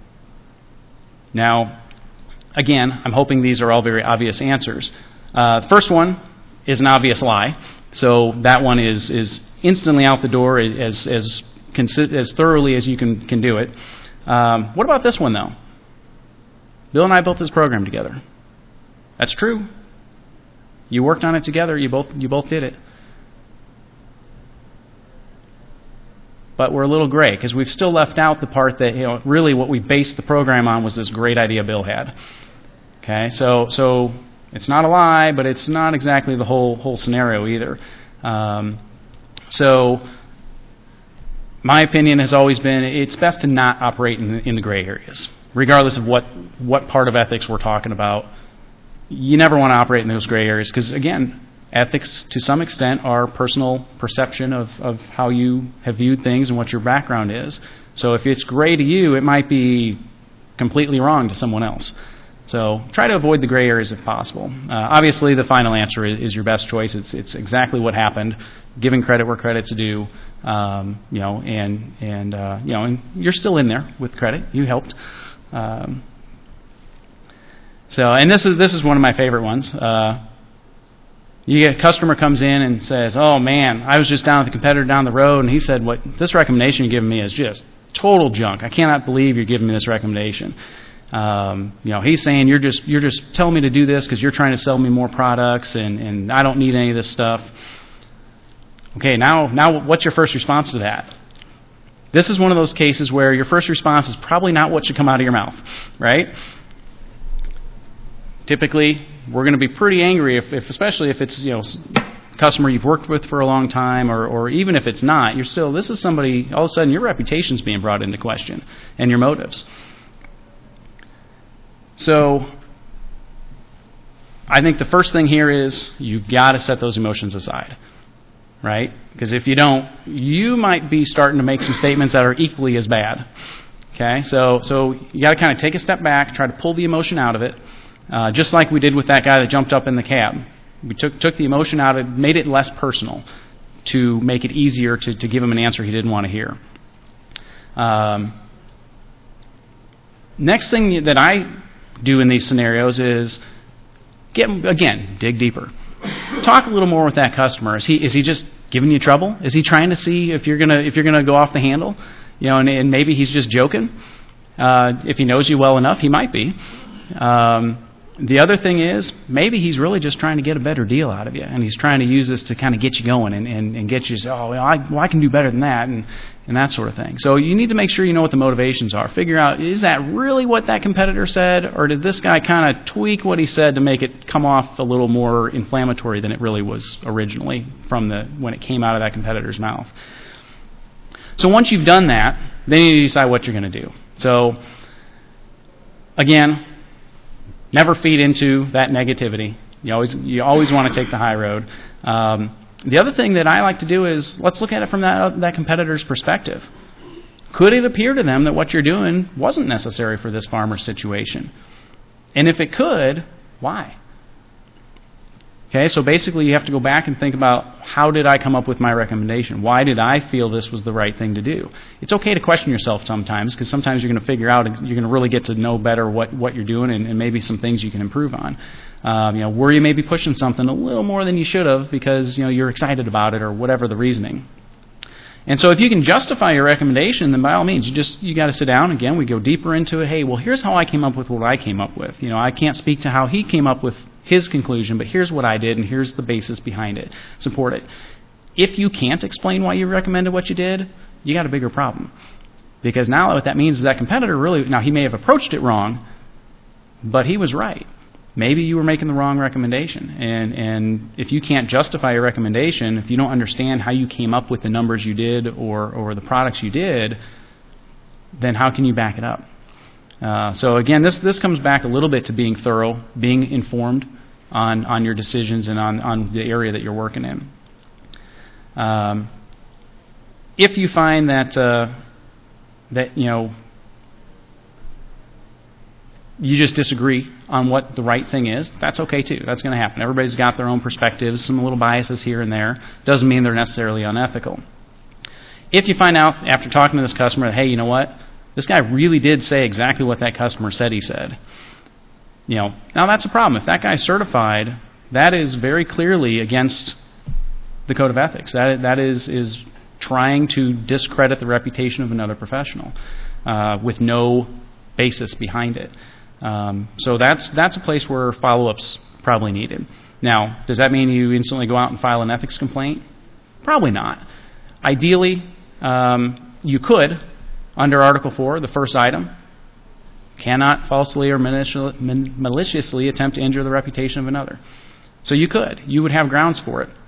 [SPEAKER 1] Now, again, I'm hoping these are all very obvious answers. The first one is an obvious lie. So that one is instantly out the door as thoroughly as you can do it. What about this one, though? Bill and I built this program together. That's true. You worked on it together. You both did it. But we're a little gray because we've still left out the part that really what we based the program on was this great idea Bill had. Okay, so it's not a lie, but it's not exactly the whole scenario either. So my opinion has always been it's best to not operate in the gray areas, regardless of what part of ethics we're talking about. You never want to operate in those gray areas because, again, ethics to some extent are personal perception of how you have viewed things and what your background is. So if it's gray to you, it might be completely wrong to someone else. So try to avoid the gray areas if possible. Obviously, the final answer is your best choice. It's exactly what happened, giving credit where credit's due, and you're still in there with credit. You helped. And this is one of my favorite ones. You get a customer comes in and says, "Oh man, I was just down with a competitor down the road, and he said, what this recommendation you're giving me is just total junk. I cannot believe you're giving me this recommendation." He's saying you're just telling me to do this because you're trying to sell me more products, and I don't need any of this stuff. Okay, now what's your first response to that? This is one of those cases where your first response is probably not what should come out of your mouth, right? Typically, we're going to be pretty angry especially if it's a customer you've worked with for a long time, or even if it's not, this is somebody, all of a sudden your reputation's being brought into question and your motives. So I think the first thing here is you've got to set those emotions aside, right? Because if you don't, you might be starting to make some statements that are equally as bad. Okay, so you got to kind of take a step back, try to pull the emotion out of it, just like we did with that guy that jumped up in the cab. We took the emotion out and made it less personal to make it easier to give him an answer he didn't want to hear. Next thing that I do in these scenarios is dig deeper. Talk a little more with that customer. Is he just giving you trouble? Is he trying to see if you're gonna go off the handle? And maybe he's just joking. If he knows you well enough, he might be. The other thing is maybe he's really just trying to get a better deal out of you, and he's trying to use this to kind of get you going and get you to say, I can do better than that, and that sort of thing. So you need to make sure you know what the motivations are. Figure out, is that really what that competitor said, or did this guy kind of tweak what he said to make it come off a little more inflammatory than it really was originally when it came out of that competitor's mouth? So once you've done that, then you need to decide what you're going to do. So again, never feed into that negativity. You always want to take the high road. The other thing that I like to do is let's look at it from that competitor's perspective. Could it appear to them that what you're doing wasn't necessary for this farmer's situation? And if it could, why? Okay, so basically you have to go back and think about, how did I come up with my recommendation? Why did I feel this was the right thing to do? It's okay to question yourself sometimes, because sometimes you're going to figure out, you're going to really get to know better what you're doing and maybe some things you can improve on. Where you may be pushing something a little more than you should have because you're excited about it or whatever the reasoning. And so if you can justify your recommendation, then by all means, you got to sit down. Again, we go deeper into it. Hey, well, here's how I came up with what I came up with. I can't speak to how he came up with his conclusion, but here's what I did, and here's the basis behind it. Support it. If you can't explain why you recommended what you did, you got a bigger problem. Because now what that means is that competitor really, now he may have approached it wrong, but he was right. Maybe you were making the wrong recommendation. And if you can't justify your recommendation, if you don't understand how you came up with the numbers you did or the products you did, then how can you back it up? So again, this comes back a little bit to being thorough, being informed on your decisions and on the area that you're working in. If you find that you just disagree on what the right thing is, that's okay too. That's going to happen. Everybody's got their own perspectives, some little biases here and there. Doesn't mean they're necessarily unethical. If you find out after talking to this customer that, hey, you know what? This guy really did say exactly what that customer said he said. Now that's a problem. If that guy's certified, that is very clearly against the code of ethics. That is trying to discredit the reputation of another professional with no basis behind it. So that's a place where follow-up's probably needed. Now, does that mean you instantly go out and file an ethics complaint? Probably not. Ideally, you could, under Article 4, the first item, cannot falsely or maliciously attempt to injure the reputation of another. So you could. You would have grounds for it.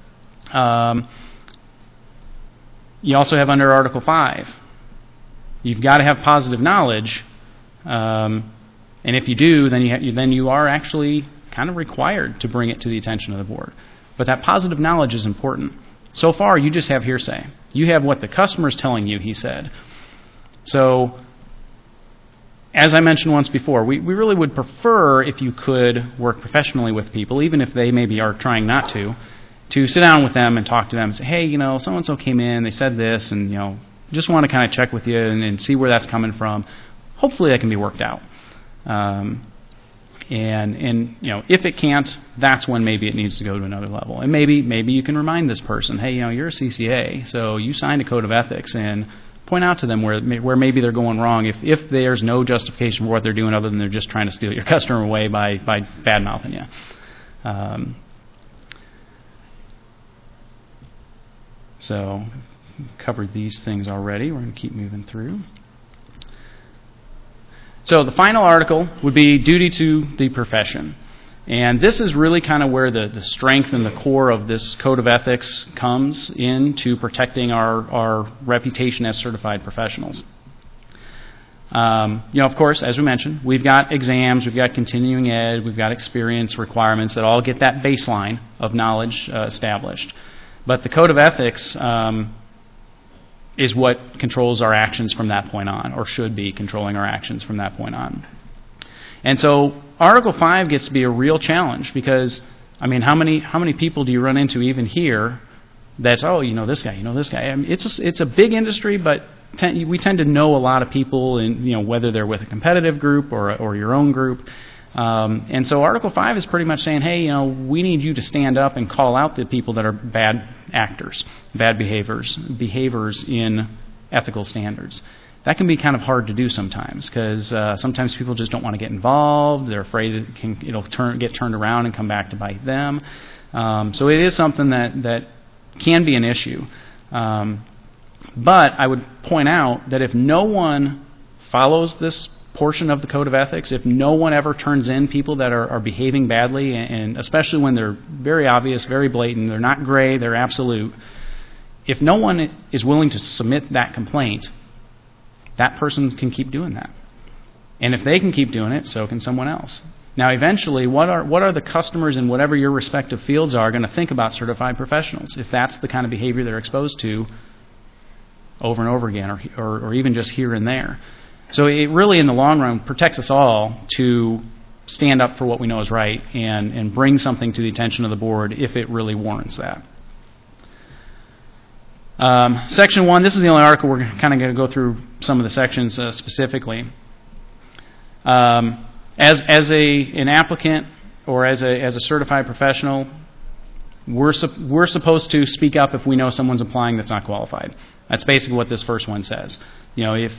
[SPEAKER 1] You also have under Article 5, you've got to have positive knowledge, and if you do, then you are actually kind of required to bring it to the attention of the board. But that positive knowledge is important. So far, you just have hearsay. You have what the customer is telling you he said. So, as I mentioned once before, we really would prefer if you could work professionally with people, even if they maybe are trying not to sit down with them and talk to them and say, hey, so-and-so came in, they said this, and, just want to kind of check with you and see where that's coming from. Hopefully that can be worked out. If it can't, that's when maybe it needs to go to another level. And maybe you can remind this person, hey, you're a CCA, so you signed a code of ethics, and point out to them where maybe they're going wrong if there's no justification for what they're doing other than they're just trying to steal your customer away by bad-mouthing you. So, covered these things already. We're going to keep moving through. So the final article would be duty to the profession. And this is really kind of where the strength and the core of this code of ethics comes into protecting our reputation as certified professionals. Of course, as we mentioned, we've got exams, we've got continuing ed, we've got experience requirements that all get that baseline of knowledge established. But the code of ethics is what controls our actions from that point on, or should be controlling our actions from that point on. And so Article 5 gets to be a real challenge because, how many people do you run into even here that's, this guy, this guy. It's a big industry, but we tend to know a lot of people, and whether they're with a competitive group or your own group. And so Article 5 is pretty much saying, hey, we need you to stand up and call out the people that are bad actors, bad behaviors in ethical standards. That can be kind of hard to do sometimes because sometimes people just don't want to get involved. They're afraid it'll get turned around and come back to bite them. So it is something that can be an issue. But I would point out that if no one follows this portion of the code of ethics, if no one ever turns in people that are behaving badly, and especially when they're very obvious, very blatant, they're not gray, they're absolute, if no one is willing to submit that complaint, that person can keep doing that. And if they can keep doing it, so can someone else. Now, eventually, what are the customers in whatever your respective fields are going to think about certified professionals if that's the kind of behavior they're exposed to over and over again, or even just here and there? So it really, in the long run, protects us all to stand up for what we know is right and bring something to the attention of the board if it really warrants that. Section 1, this is the only article we're kind of going to go through some of the sections specifically. As an applicant or as a certified professional, we're supposed to speak up if we know someone's applying that's not qualified. That's basically what this first one says. If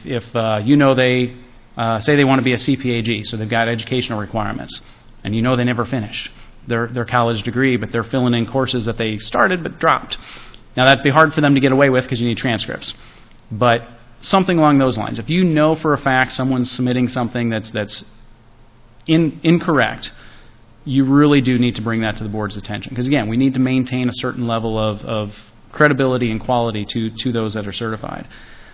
[SPEAKER 1] they say they want to be a CPAG, so they've got educational requirements, and they never finished, their college degree, but they're filling in courses that they started but dropped. Now, that'd be hard for them to get away with because you need transcripts. But something along those lines. If you know for a fact someone's submitting something that's incorrect, you really do need to bring that to the board's attention. Because, again, we need to maintain a certain level of credibility and quality to those that are certified.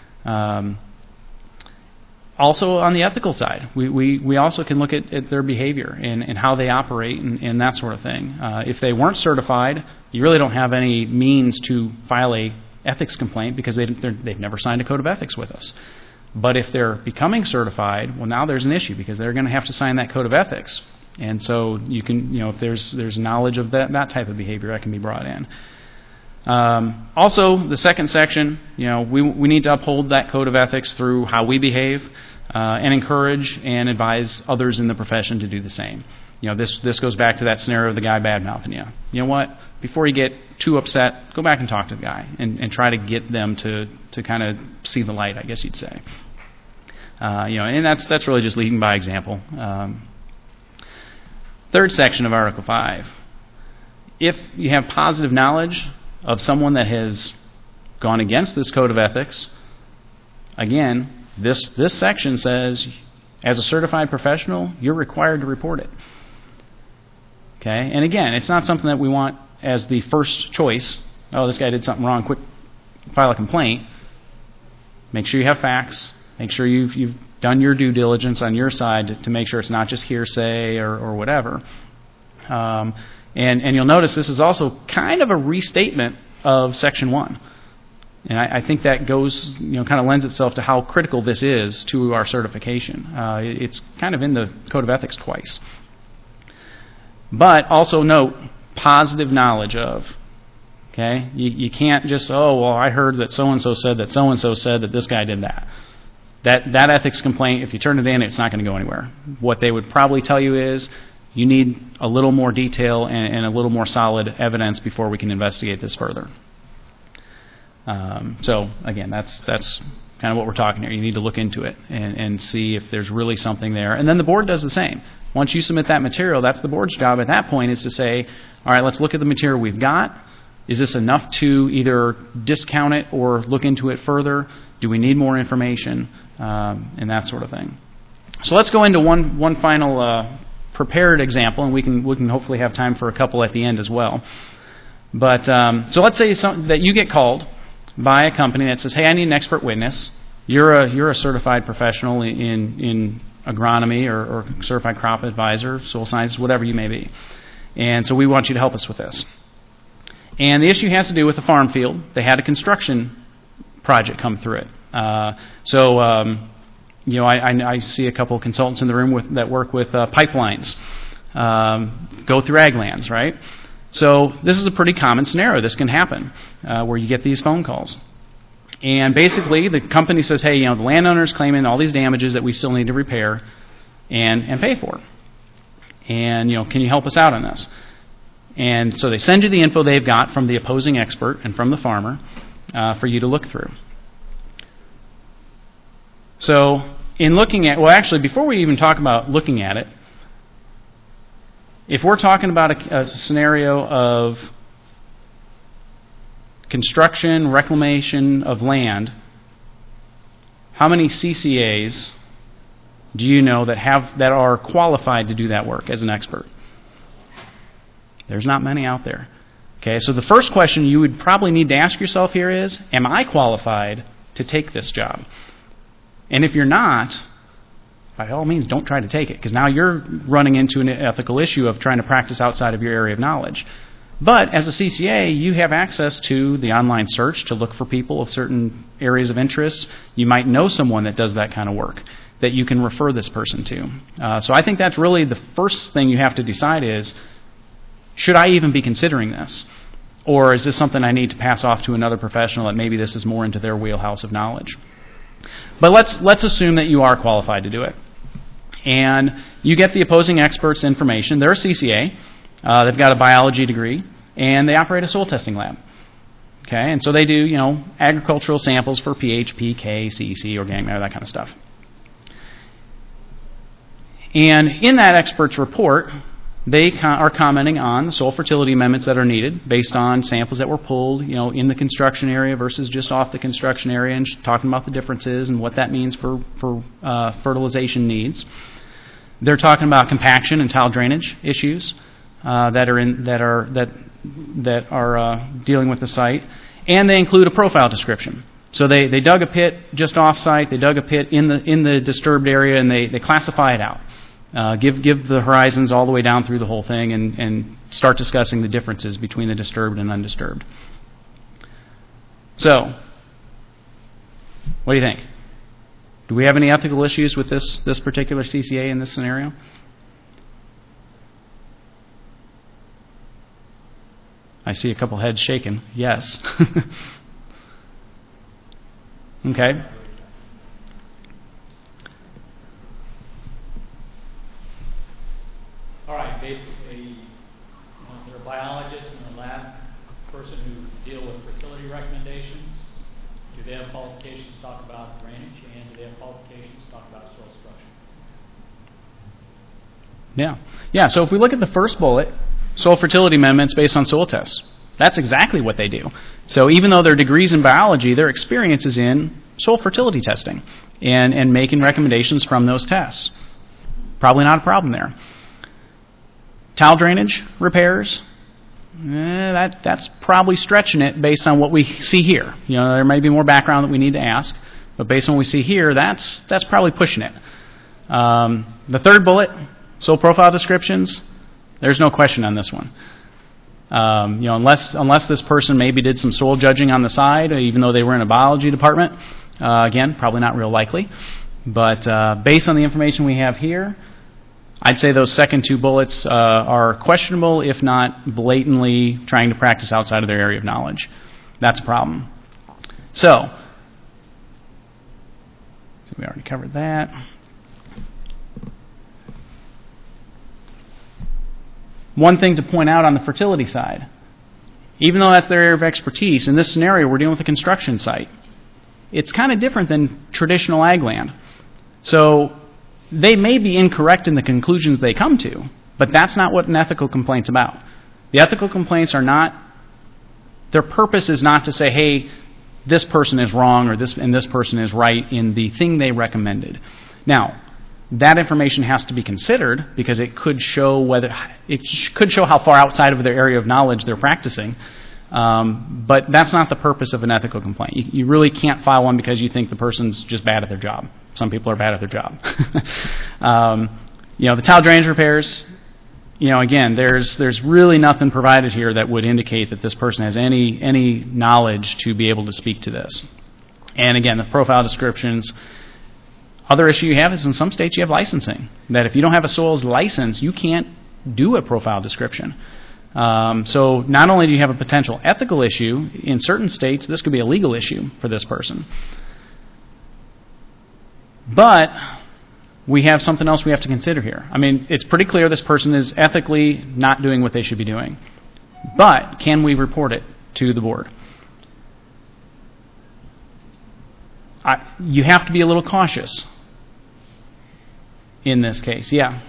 [SPEAKER 1] Also, on the ethical side, we also can look at their behavior and how they operate and that sort of thing. If they weren't certified, you really don't have any means to file a ethics complaint because they've never signed a code of ethics with us. But if they're becoming certified, well, now there's an issue because they're going to have to sign that code of ethics. And so you can, if there's knowledge of that type of behavior, that can be brought in. Also, the second section, we need to uphold that code of ethics through how we behave and encourage and advise others in the profession to do the same. This goes back to that scenario of the guy bad-mouthing you. You know what? Before you get too upset, go back and talk to the guy and try to get them to kind of see the light, I guess you'd say. And that's really just leading by example. Third section of Article 5. If you have positive knowledge of someone that has gone against this code of ethics, again, this section says, as a certified professional, you're required to report it. Okay? And again, it's not something that we want as the first choice. Oh, this guy did something wrong, quick, file a complaint. Make sure you have facts. Make sure you've done your due diligence on your side to make sure it's not just hearsay or whatever. And you'll notice this is also kind of a restatement of Section 1. And I think that goes, kind of lends itself to how critical this is to our certification. It's kind of in the Code of Ethics twice. But also note, positive knowledge of. Okay? You can't just, I heard that so-and-so said that this guy did that. That ethics complaint, if you turn it in, it's not going to go anywhere. What they would probably tell you is, you need a little more detail and a little more solid evidence before we can investigate this further. So, again, that's kind of what we're talking here. You need to look into it and see if there's really something there. And then the board does the same. Once you submit that material, that's the board's job at that point is to say, all right, let's look at the material we've got. Is this enough to either discount it or look into it further? Do we need more information? And that sort of thing. So let's go into one final prepared example, and we can hopefully have time for a couple at the end as well. But so let's say that you get called by a company that says, "Hey, I need an expert witness. You're a certified professional in agronomy or certified crop advisor, soil science, whatever you may be, and so we want you to help us with this." And the issue has to do with the farm field. They had a construction project come through it. I see a couple of consultants in the room that work with pipelines, go through ag lands, right? So this is a pretty common scenario. This can happen where you get these phone calls. And basically the company says, hey, the landowner's claiming all these damages that we still need to repair and pay for. And, can you help us out on this? And so they send you the info they've got from the opposing expert and from the farmer for you to look through. So in looking at, before we even talk about looking at it, if we're talking about a scenario of construction, reclamation of land, how many CCAs do you know that are qualified to do that work as an expert? There's not many out there. Okay, so the first question you would probably need to ask yourself here is, am I qualified to take this job? And if you're not, by all means, don't try to take it, because now you're running into an ethical issue of trying to practice outside of your area of knowledge. But as a CCA, you have access to the online search to look for people of certain areas of interest. You might know someone that does that kind of work that you can refer this person to. So I think that's really the first thing you have to decide is, should I even be considering this? Or is this something I need to pass off to another professional that maybe this is more into their wheelhouse of knowledge? But let's assume that you are qualified to do it. And you get the opposing expert's information. They're a CCA. They've got a biology degree, and they operate a soil testing lab. Okay, and so they do, agricultural samples for pH, pK, CEC, organic matter, that kind of stuff. And in that expert's report, they are commenting on the soil fertility amendments that are needed based on samples that were pulled, in the construction area versus just off the construction area, and talking about the differences and what that means for fertilization needs. They're talking about compaction and tile drainage issues that are dealing with the site, and they include a profile description. So they dug a pit just off-site, they dug a pit in the disturbed area, and they classify it out. Give the horizons all the way down through the whole thing, and start discussing the differences between the disturbed and undisturbed. So, what do you think? Do we have any ethical issues with this particular CCA in this scenario? I see a couple heads shaking. Yes. Okay.
[SPEAKER 5] All right, basically, there are biologists in the lab person who deal with fertility recommendations. Do they have qualifications to talk about drainage, and do they have qualifications to talk about soil structure?
[SPEAKER 1] Yeah. So if we look at the first bullet, soil fertility amendments based on soil tests, that's exactly what they do. So even though their degrees in biology, their experience is in soil fertility testing and making recommendations from those tests. Probably not a problem there. Tile drainage repairs, that's probably stretching it based on what we see here. There may be more background that we need to ask, but based on what we see here, that's probably pushing it. The third bullet, soil profile descriptions, there's no question on this one. Unless this person maybe did some soil judging on the side, even though they were in a biology department, again, probably not real likely. But based on the information we have here, I'd say those second two bullets are questionable, if not blatantly trying to practice outside of their area of knowledge. That's a problem. So we already covered that. One thing to point out on the fertility side, even though that's their area of expertise, in this scenario we're dealing with a construction site. It's kind of different than traditional ag land. So they may be incorrect in the conclusions they come to, but that's not what an ethical complaint's about. The ethical complaints are not, their purpose is not to say, hey, this person is wrong or this person is right in the thing they recommended. Now, that information has to be considered because it could show how far outside of their area of knowledge they're practicing. But that's not the purpose of an ethical complaint. You really can't file one because you think the person's just bad at their job. Some people are bad at their job. The tile drainage repairs, again, there's really nothing provided here that would indicate that this person has any knowledge to be able to speak to this. And again, the profile descriptions. Other issue you have is in some states you have licensing. That if you don't have a soils license, you can't do a profile description. So not only do you have a potential ethical issue, in certain states this could be a legal issue for this person. But we have something else we have to consider here. I mean, it's pretty clear this person is ethically not doing what they should be doing. But can we report it to the board? You have to be a little cautious in this case. Yeah.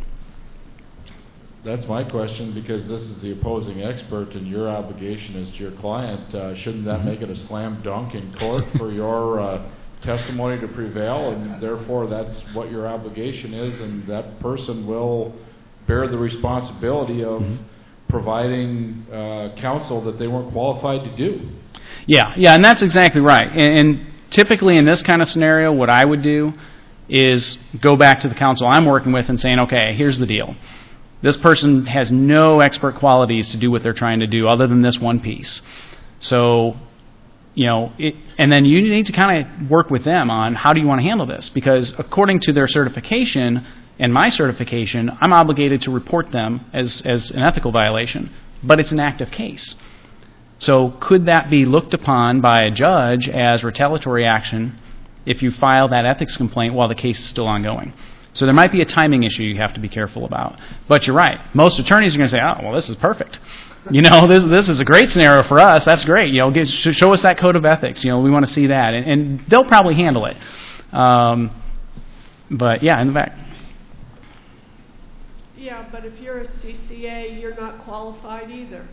[SPEAKER 3] That's my question, because this is the opposing expert and your obligation is to your client. Shouldn't that make it a slam dunk in court for your testimony to prevail, and therefore that's what your obligation is, and that person will bear the responsibility of providing counsel that they weren't qualified to do?
[SPEAKER 1] Yeah, and that's exactly right. And typically in this kind of scenario, what I would do is go back to the counsel I'm working with and saying, okay, here's the deal. This person has no expert qualities to do what they're trying to do other than this one piece. So, and then you need to kind of work with them on how do you want to handle this, because according to their certification and my certification, I'm obligated to report them as an ethical violation, but it's an active case. So could that be looked upon by a judge as retaliatory action if you file that ethics complaint while the case is still ongoing? So there might be a timing issue you have to be careful about. But you're right. Most attorneys are going to say, oh, well, this is perfect. This is a great scenario for us. That's great. Show us that code of ethics. We want to see that. And they'll probably handle it. But, yeah, in the back.
[SPEAKER 6] Yeah, but if you're a CCA, you're not qualified either.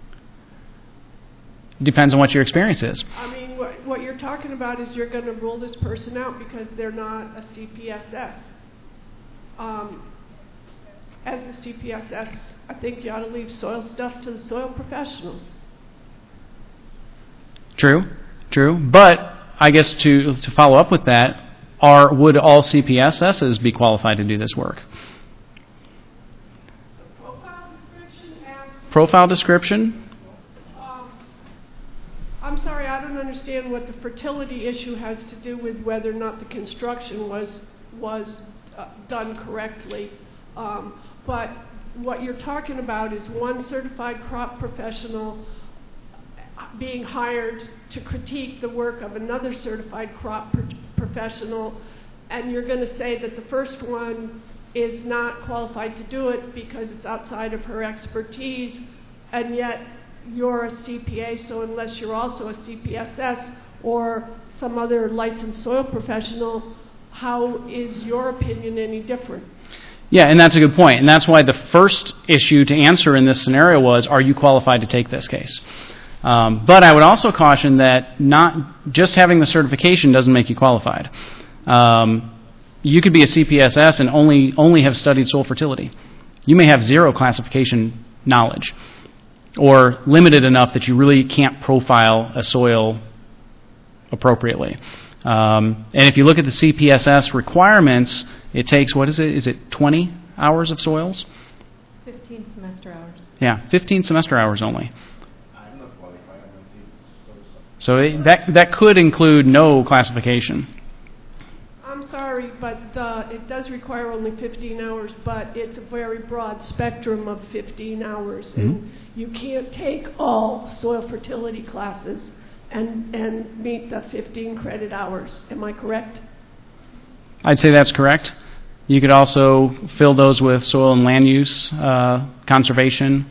[SPEAKER 1] Depends on what your experience is.
[SPEAKER 6] I mean, what you're talking about is you're going to rule this person out because they're not a CPSS. As a CPSS, I think you ought to leave soil stuff to the soil professionals.
[SPEAKER 1] True. But I guess to follow up with that, would all CPSSs be qualified to do this work?
[SPEAKER 6] The profile description asks...
[SPEAKER 1] Profile description?
[SPEAKER 6] I'm sorry, I don't understand what the fertility issue has to do with whether or not the construction was done correctly. But what you're talking about is one certified crop professional being hired to critique the work of another certified crop professional, and you're going to say that the first one is not qualified to do it because it's outside of her expertise, and yet you're a CPA, so unless you're also a CPSS or some other licensed soil professional, how is your opinion any different?
[SPEAKER 1] Yeah, and that's a good point. And that's why the first issue to answer in this scenario was, are you qualified to take this case? But I would also caution that not just having the certification doesn't make you qualified. You could be a CPSS and only have studied soil fertility. You may have zero classification knowledge, or limited enough that you really can't profile a soil appropriately. And if you look at the CPSS requirements, it takes, what is it? Is it 20 hours of soils?
[SPEAKER 7] 15 semester hours.
[SPEAKER 1] Yeah, 15 semester hours only.
[SPEAKER 2] I'm not qualified. I'm not
[SPEAKER 1] So that could include no classification.
[SPEAKER 6] I'm sorry, but it does require only 15 hours, but it's a very broad spectrum of 15 hours.
[SPEAKER 1] Mm-hmm.
[SPEAKER 6] And you can't take all soil fertility classes and meet the 15 credit hours. Am I correct?
[SPEAKER 1] I'd say that's correct. You could also fill those with soil and land use, conservation,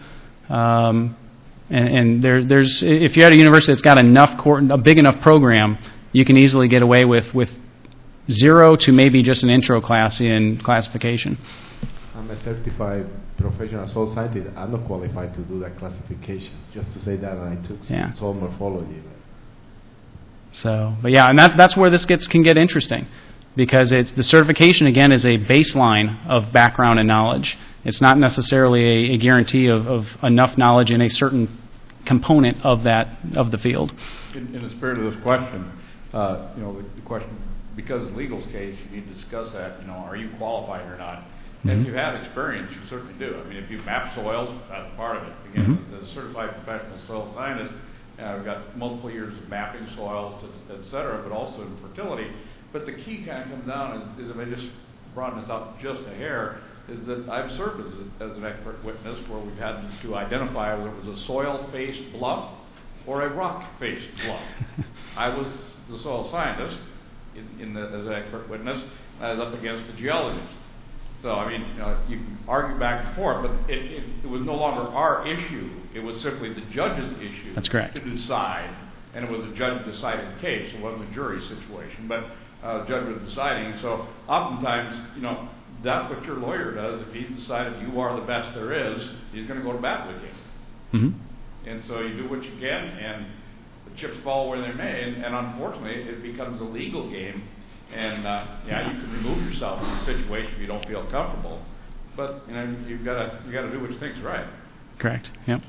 [SPEAKER 1] and there's if you're at a university that's got a big enough program, you can easily get away with 0 to maybe just an intro class in classification.
[SPEAKER 2] I'm a certified professional soil scientist. I'm not qualified to do that classification. Just to say that, and I took some soil morphology.
[SPEAKER 1] So, but yeah, and that's where this can get interesting, because the certification again is a baseline of background and knowledge. It's not necessarily a guarantee of enough knowledge in a certain component of the field.
[SPEAKER 8] In the spirit of this question, the question, because in legal's case, you need to discuss that. Are you qualified or not?
[SPEAKER 1] Mm-hmm.
[SPEAKER 8] And if you have experience, you certainly do. I mean, if you map soils, that's part of it. Again, as a certified professional soil scientist, I've got multiple years of mapping soils, et cetera, but also in fertility. But the key kind of comes down is if I just broaden this out just a hair, is that I've served as an expert witness where we've had to identify whether it was a soil-faced bluff or a rock-faced bluff. I was the soil scientist as an expert witness. I was up against a geologist. So, I mean, you can argue back and forth, but it was no longer our issue. It was simply the judge's issue.
[SPEAKER 1] That's correct.
[SPEAKER 8] To decide. And it was a judge deciding the case. It wasn't a jury situation, but the judge was deciding. So, oftentimes, that's what your lawyer does. If he's decided you are the best there is, he's going to go to bat with you.
[SPEAKER 1] Mm-hmm.
[SPEAKER 8] And so you do what you can, and the chips fall where they may. And unfortunately, it becomes a legal game. And you can remove yourself from the situation if you don't feel comfortable, but you've got to do what you think is right.
[SPEAKER 1] Correct. Yep.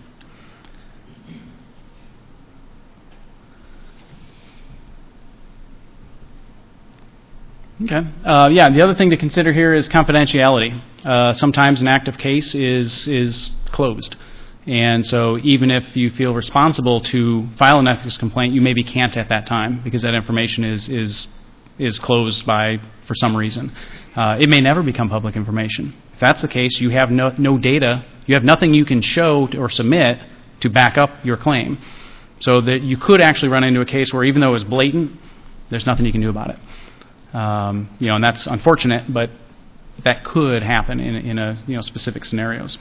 [SPEAKER 1] Okay. The other thing to consider here is confidentiality. Sometimes an active case is closed, and so even if you feel responsible to file an ethics complaint, you maybe can't at that time because that information is closed for some reason. It may never become public information. If that's the case, you have no data. You have nothing you can show or submit to back up your claim. So that you could actually run into a case where even though it was blatant, there's nothing you can do about it. And that's unfortunate, but that could happen in specific scenarios.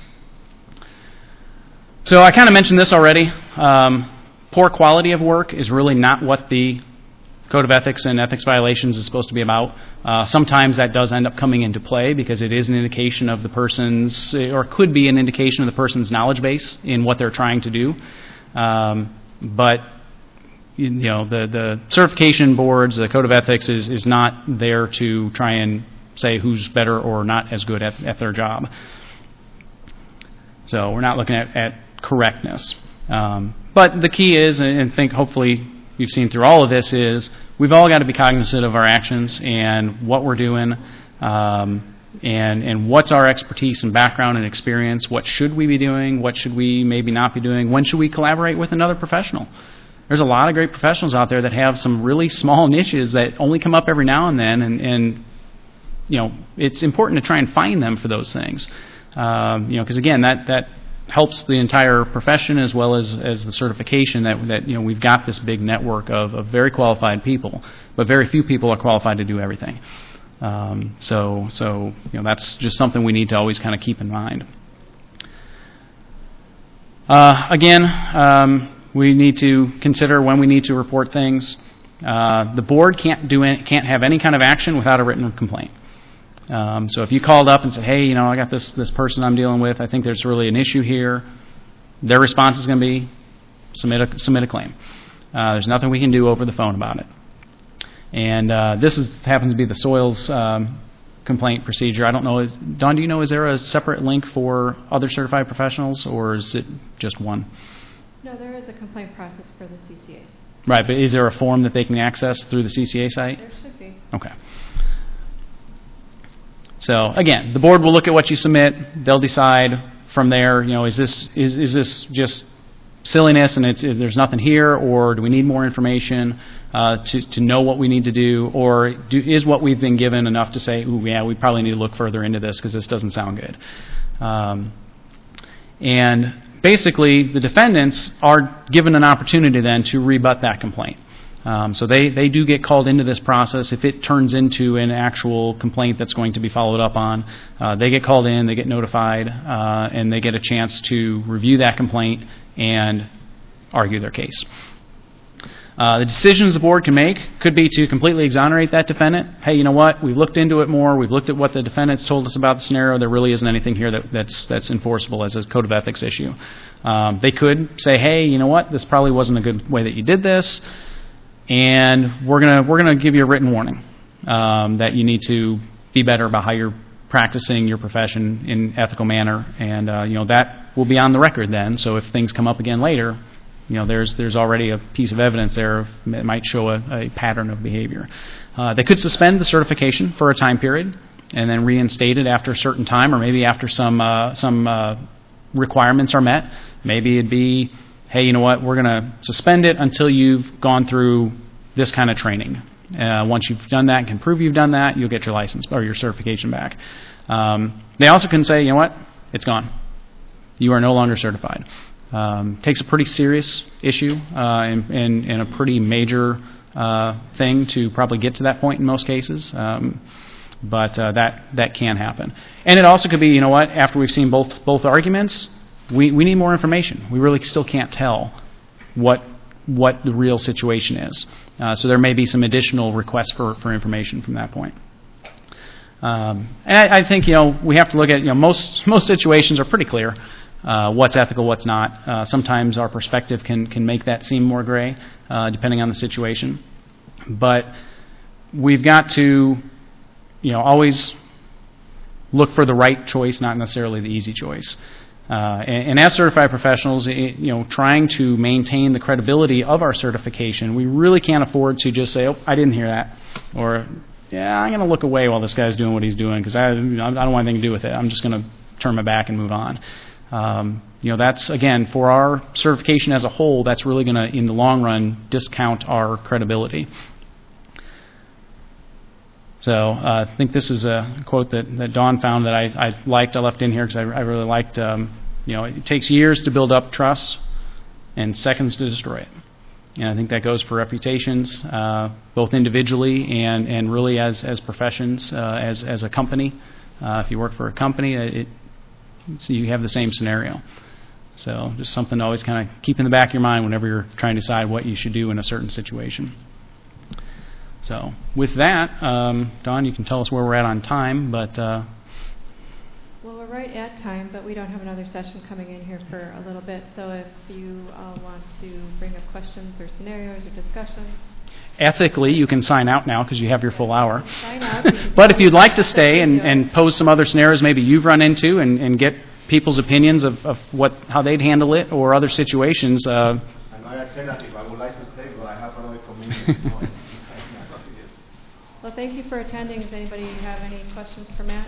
[SPEAKER 1] So I kind of mentioned this already. Poor quality of work is really not what the code of ethics and ethics violations is supposed to be about. Sometimes that does end up coming into play because it is an indication of the person's, or could be an indication of the person's knowledge base in what they're trying to do. But the certification boards, the code of ethics is not there to try and say who's better or not as good at their job. So we're not looking at correctness. But the key is, and I think hopefully you've seen through all of this, is we've all got to be cognizant of our actions and what we're doing, and what's our expertise and background and experience. What should we be doing? What should we maybe not be doing? When should we collaborate with another professional? There's a lot of great professionals out there that have some really small niches that only come up every now and then, and it's important to try and find them for those things. Because again, that helps the entire profession as well as the certification that we've got this big network of very qualified people, but very few people are qualified to do everything. So that's just something we need to always kind of keep in mind. Again, we need to consider when we need to report things. The board can't have any kind of action without a written complaint. So if you called up and said, hey, I got this person I'm dealing with, I think there's really an issue here, their response is going to be submit a claim. There's nothing we can do over the phone about it. And this happens to be the soils complaint procedure. I don't know, Dawn, do you know, is there a separate link for other certified professionals, or is it just one?
[SPEAKER 7] No, there is a complaint process for the CCAs.
[SPEAKER 1] Right, but is there a form that they can access through the CCA site?
[SPEAKER 7] There should be.
[SPEAKER 1] Okay. So again, the board will look at what you submit. They'll decide from there. Is this just silliness and there's nothing here, or do we need more information to know what we need to do, or is what we've been given enough to say, ooh, yeah, we probably need to look further into this because this doesn't sound good. And basically, the defendants are given an opportunity then to rebut that complaint. So they do get called into this process. If it turns into an actual complaint that's going to be followed up on, they get called in, they get notified, and they get a chance to review that complaint and argue their case. The decisions the board can make could be to completely exonerate that defendant. Hey, you know what? We've looked into it more. We've looked at what the defendants told us about the scenario. There really isn't anything here that's enforceable as a code of ethics issue. They could say, hey, you know what? This probably wasn't a good way that you did this, and we're gonna give you a written warning that you need to be better about how you're practicing your profession in ethical manner, and that will be on the record then. So if things come up again later, there's already a piece of evidence there. It might show a pattern of behavior. They could suspend the certification for a time period and then reinstate it after a certain time, or maybe after some requirements are met. Maybe it'd be, hey, you know what, we're going to suspend it until you've gone through this kind of training. Once you've done that and can prove you've done that, you'll get your license or your certification back. They also can say, you know what, it's gone. You are no longer certified. Takes a pretty serious issue and a pretty major thing to probably get to that point in most cases. But that can happen. And it also could be, you know what, after we've seen both arguments, we need more information. We really still can't tell what the real situation is. So there may be some additional requests for information from that point. And I think, we have to look at, most situations are pretty clear. What's ethical, what's not. Sometimes our perspective can make that seem more gray, depending on the situation. But we've got to, always look for the right choice, not necessarily the easy choice. And as certified professionals, trying to maintain the credibility of our certification, we really can't afford to just say, oh, I didn't hear that, or, yeah, I'm going to look away while this guy's doing what he's doing because I don't want anything to do with it. I'm just going to turn my back and move on. That's, again, for our certification as a whole, that's really going to, in the long run, discount our credibility. So I think this is a quote that Dawn found that I liked. I left in here because I really liked, it takes years to build up trust and seconds to destroy it. And I think that goes for reputations, both individually and really as professions, as a company. If you work for a company, so you have the same scenario. So just something to always kind of keep in the back of your mind whenever you're trying to decide what you should do in a certain situation. So with that, Dawn, you can tell us where we're at on time, but
[SPEAKER 7] Well, we're right at time, but we don't have another session coming in here for a little bit. So if you want to bring up questions or scenarios or discussions.
[SPEAKER 1] ethically, you can sign out now because you have your full hour.
[SPEAKER 7] Sign out.
[SPEAKER 1] But if you'd like to stay and pose some other scenarios maybe you've run into and get people's opinions of how they'd handle it or other situations.
[SPEAKER 2] I'm not alternative. I would like to stay, but I have another commitment.
[SPEAKER 7] Well, thank you for attending. Does anybody have any questions for Matt?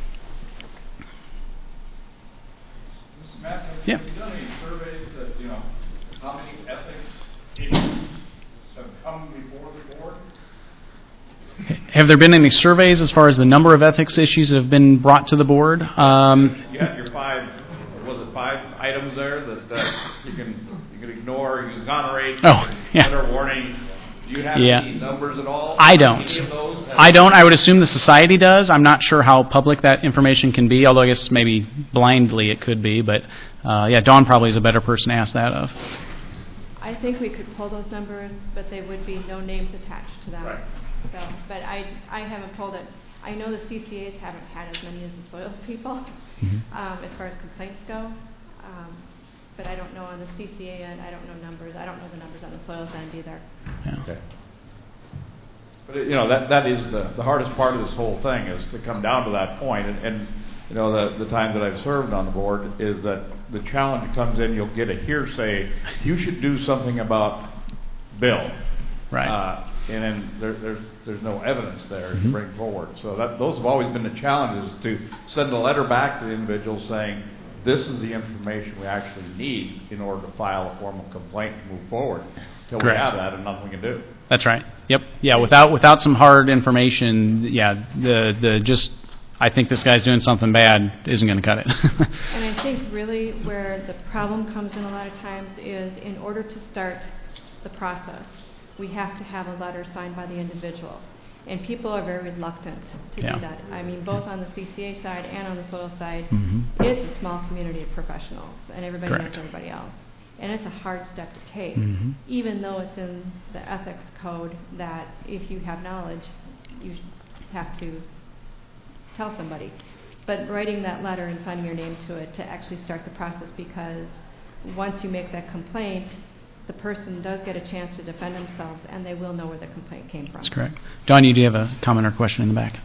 [SPEAKER 8] Mr. Matt, have
[SPEAKER 1] Yeah.
[SPEAKER 8] you done any surveys that, how many ethics issues have come before the board?
[SPEAKER 1] Have there been any surveys as far as the number of ethics issues that have been brought to the board?
[SPEAKER 8] You had your five items there that you can ignore, you can exonerate, letter warning. Do you have any numbers at all?
[SPEAKER 1] I don't. I would assume the society does. I'm not sure how public that information can be, although I guess maybe blindly it could be. But Dawn probably is a better person to ask that of.
[SPEAKER 7] I think we could pull those numbers, but there would be no names attached to them.
[SPEAKER 8] Right.
[SPEAKER 7] So, but I haven't pulled it. I know the CCAs haven't had as many as the soils people as far as complaints go. But I don't know on the CCA end. I don't know numbers. I don't know the numbers on the soils end either.
[SPEAKER 1] Yeah.
[SPEAKER 8] Okay. But that is the hardest part of this whole thing is to come down to that point. And the time that I've served on the board is that the challenge comes in. You'll get a hearsay. You should do something about Bill.
[SPEAKER 1] Right.
[SPEAKER 8] And then there's no evidence there to bring forward. So those have always been the challenges, to send a letter back to the individual saying, this is the information we actually need in order to file a formal complaint and move forward. Until we have that, and nothing we can do.
[SPEAKER 1] That's right. Yep. Yeah. Without some hard information, I think this guy's doing something bad isn't going to cut it.
[SPEAKER 7] And I think really where the problem comes in a lot of times is in order to start the process, we have to have a letter signed by the individual. And people are very reluctant to do that. I mean, both on the CCA side and on the soil side, it's a small community of professionals, and everybody knows everybody else. And it's a hard step to take, even though it's in the ethics code that if you have knowledge, you have to tell somebody. But writing that letter and signing your name to it to actually start the process, because once you make that complaint, the person does get a chance to defend themselves, and they will know where the complaint came from.
[SPEAKER 1] That's correct. Dawn, you do have a comment or question in the back.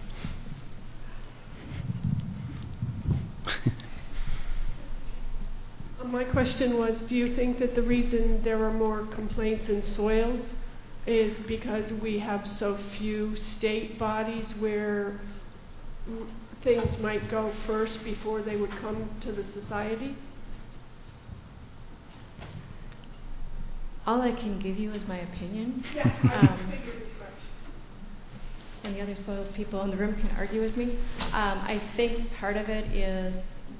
[SPEAKER 6] My question was, do you think that the reason there are more complaints in soils is because we have so few state bodies where things might go first before they would come to the society?
[SPEAKER 7] All I can give you is my opinion.
[SPEAKER 6] Yeah, I figured as much.
[SPEAKER 7] And the other soils people in the room can argue with me. I think part of it is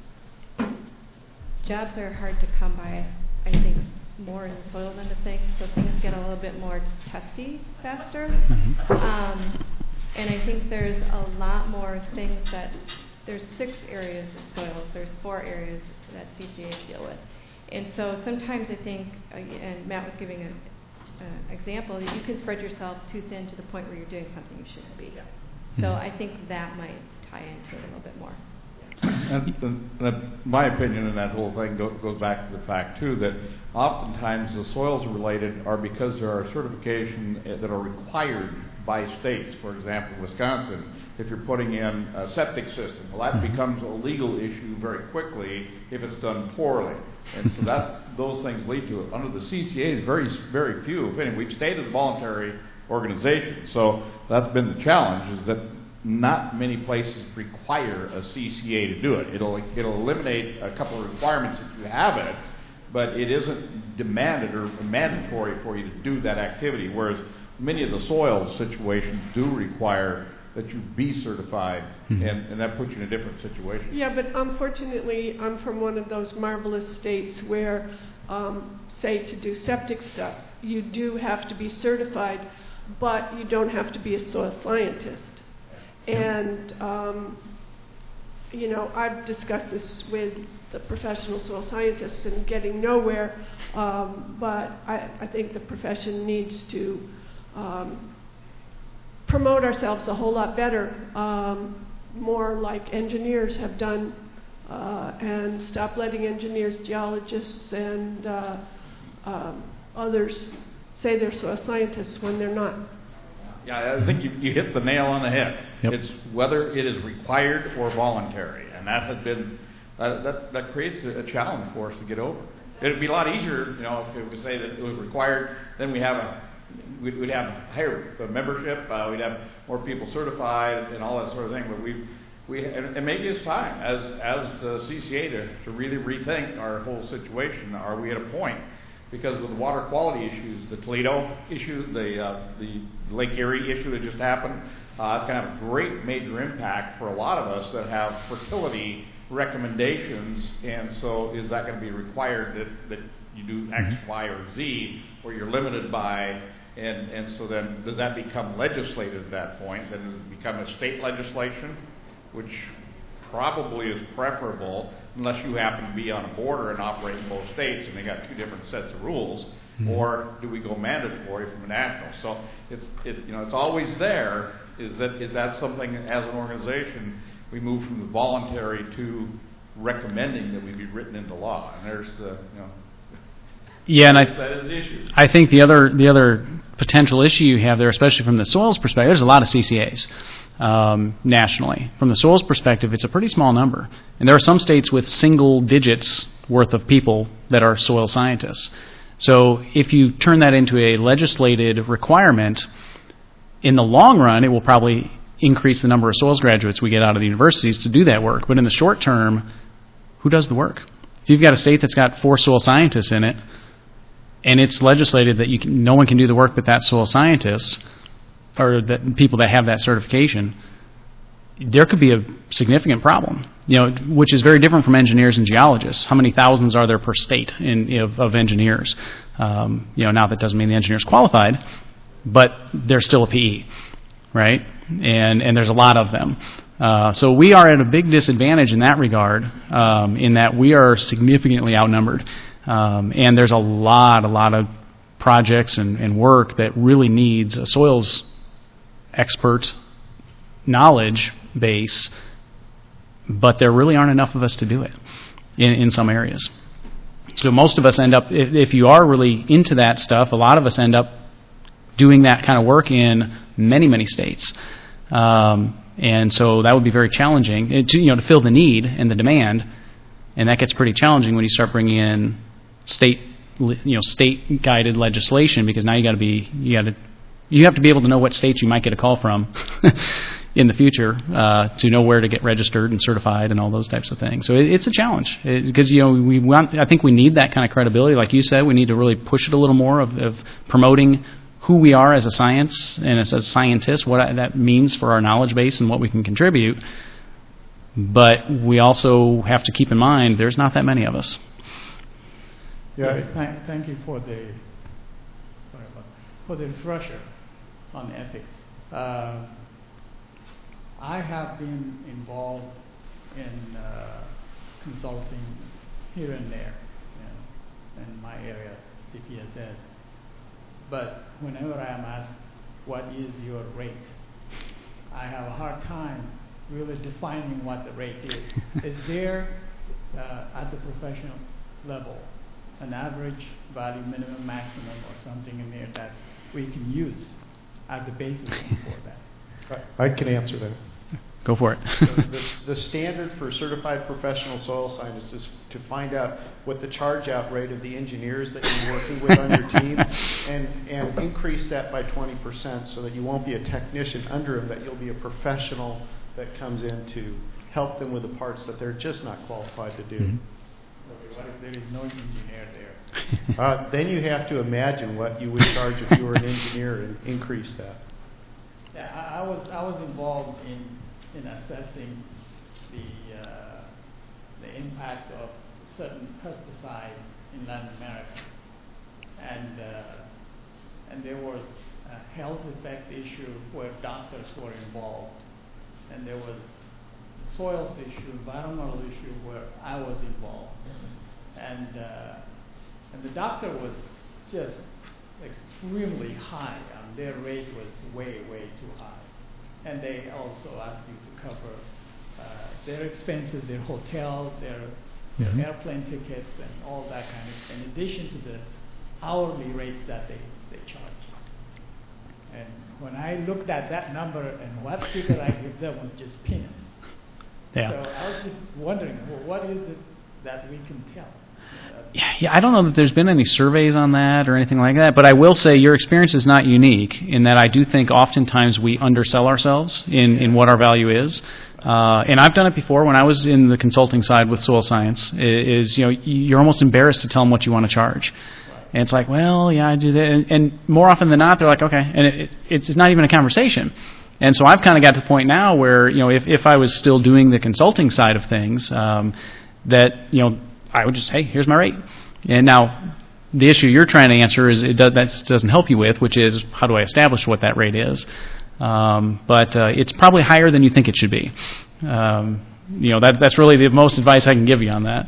[SPEAKER 7] jobs are hard to come by, I think, more in the soils end of things, so things get a little bit more testy faster. And I think there's a lot more things there's 6 areas of soils, there's 4 areas that CCAs deal with. And so sometimes I think, and Matt was giving an example, that you can spread yourself too thin to the point where you're doing something you shouldn't be. So I think that might tie into it a little bit more.
[SPEAKER 8] And my opinion in that whole thing goes back to the fact, too, that oftentimes the soils related are because there are certifications that are required by states. For example, Wisconsin, if you're putting in a septic system, well, that becomes a legal issue very quickly if it's done poorly. And so those things lead to it. Under the CCAs, very, very few, if any. We've stayed as a voluntary organization. So that's been the challenge, is that not many places require a CCA to do it. It'll eliminate a couple of requirements if you have it, but it isn't demanded or mandatory for you to do that activity, whereas many of the soil situations do require that you be certified, and that puts you in a different situation.
[SPEAKER 6] Yeah, but unfortunately, I'm from one of those marvelous states where, say, to do septic stuff, you do have to be certified, but you don't have to be a soil scientist. And, I've discussed this with the professional soil scientists and getting nowhere, but I think the profession needs to promote ourselves a whole lot better, more like engineers have done, and stop letting engineers, geologists, and others say they're soil scientists when they're not.
[SPEAKER 8] Yeah, I think you hit the nail on the head.
[SPEAKER 1] Yep.
[SPEAKER 8] It's whether it is required or voluntary, and that has been that creates a challenge for us to get over. It'd be a lot easier, if it would say that it was required. Then we'd have higher membership. We'd have more people certified and all that sort of thing. But and maybe it's time as CCA to really rethink our whole situation. Are we at a point? Because with the water quality issues, the Toledo issue, the Lake Erie issue that just happened, it's going to have a great major impact for a lot of us that have fertility recommendations. And so is that going to be required that you do X, Y, or Z, or you're limited by, and so then does that become legislated at that point? Then does it become a state legislation, which probably is preferable unless you happen to be on a border and operate in both states and they got two different sets of rules, or do we go mandatory from a national? So it's always there. Is that something as an organization we move from the voluntary to recommending that we be written into law? And there's the
[SPEAKER 1] Yeah, and
[SPEAKER 8] that is the issue.
[SPEAKER 1] I think the other potential issue you have there, especially from the soils perspective, there's a lot of CCAs nationally. From the soils perspective, it's a pretty small number. And there are some states with single digits worth of people that are soil scientists. So if you turn that into a legislated requirement, in the long run, it will probably increase the number of soils graduates we get out of the universities to do that work. But in the short term, who does the work? If you've got a state that's got 4 soil scientists in it, and it's legislated that no one can do the work but that soil scientist, or that people that have that certification, there could be a significant problem. Which is very different from engineers and geologists. How many thousands are there per state of engineers? Now that doesn't mean the engineer's qualified, but they're still a PE, right? And there's a lot of them. So we are at a big disadvantage in that regard, in that we are significantly outnumbered. And there's a lot of projects and work that really needs a soils expert knowledge base, but there really aren't enough of us to do it in some areas. So most of us end up, if you are really into that stuff, a lot of us end up doing that kind of work in many, many states. And so that would be very challenging to fill the need and the demand, and that gets pretty challenging when you start bringing in state guided legislation, because now you have to be able to know what states you might get a call from in the future to know where to get registered and certified and all those types of things. So it's a challenge because I think we need that kind of credibility, like you said. We need to really push it a little more of promoting who we are as a science and as a scientist, what that means for our knowledge base and what we can contribute. But we also have to keep in mind there's not that many of us.
[SPEAKER 9] Yeah, thank you for the refresher on ethics. I have been involved in consulting here and there, in my area, CPSS. But whenever I am asked, what is your rate? I have a hard time really defining what the rate is. Is there, at the professional level, an average value, minimum, maximum, or something in there that we can use as the basis for that?
[SPEAKER 4] I can answer that.
[SPEAKER 1] Go for it.
[SPEAKER 4] The standard for certified professional soil scientists is to find out what the charge-out rate of the engineers that you're working with on your team, and increase that by 20% so that you won't be a technician under them, that you'll be a professional that comes in to help them with the parts that they're just not qualified to do.
[SPEAKER 1] Mm-hmm.
[SPEAKER 9] Okay, what if there is no engineer there?
[SPEAKER 4] Then you have to imagine what you would charge if you were an engineer and increase that.
[SPEAKER 9] Yeah, I was involved in assessing the impact of certain pesticide in Latin America, and there was a health effect issue where doctors were involved, and there was a soils issue, environmental issue where I was involved, and the doctor was just extremely high. Their rate was way too high. And they also ask you to cover their expenses, their hotel, their airplane tickets, and all that kind of, in addition to the hourly rates that they charge. And when I looked at that number and what figure I gave them was just peanuts.
[SPEAKER 1] Yeah.
[SPEAKER 9] So I was just wondering, well, what is it that we can tell?
[SPEAKER 1] Yeah, I don't know that there's been any surveys on that or anything like that, but I will say your experience is not unique in that I do think oftentimes we undersell ourselves in what our value is. And I've done it before when I was in the consulting side with soil science, you're almost embarrassed to tell them what you want to charge. And it's like, well, yeah, I do that. And more often than not, they're like, okay. And it's not even a conversation. And so I've kind of got to the point now where, if I was still doing the consulting side of things, I would just, hey, here's my rate. And now the issue you're trying to answer is that doesn't help you with, which is how do I establish what that rate is? But it's probably higher than you think it should be. That's really the most advice I can give you on that.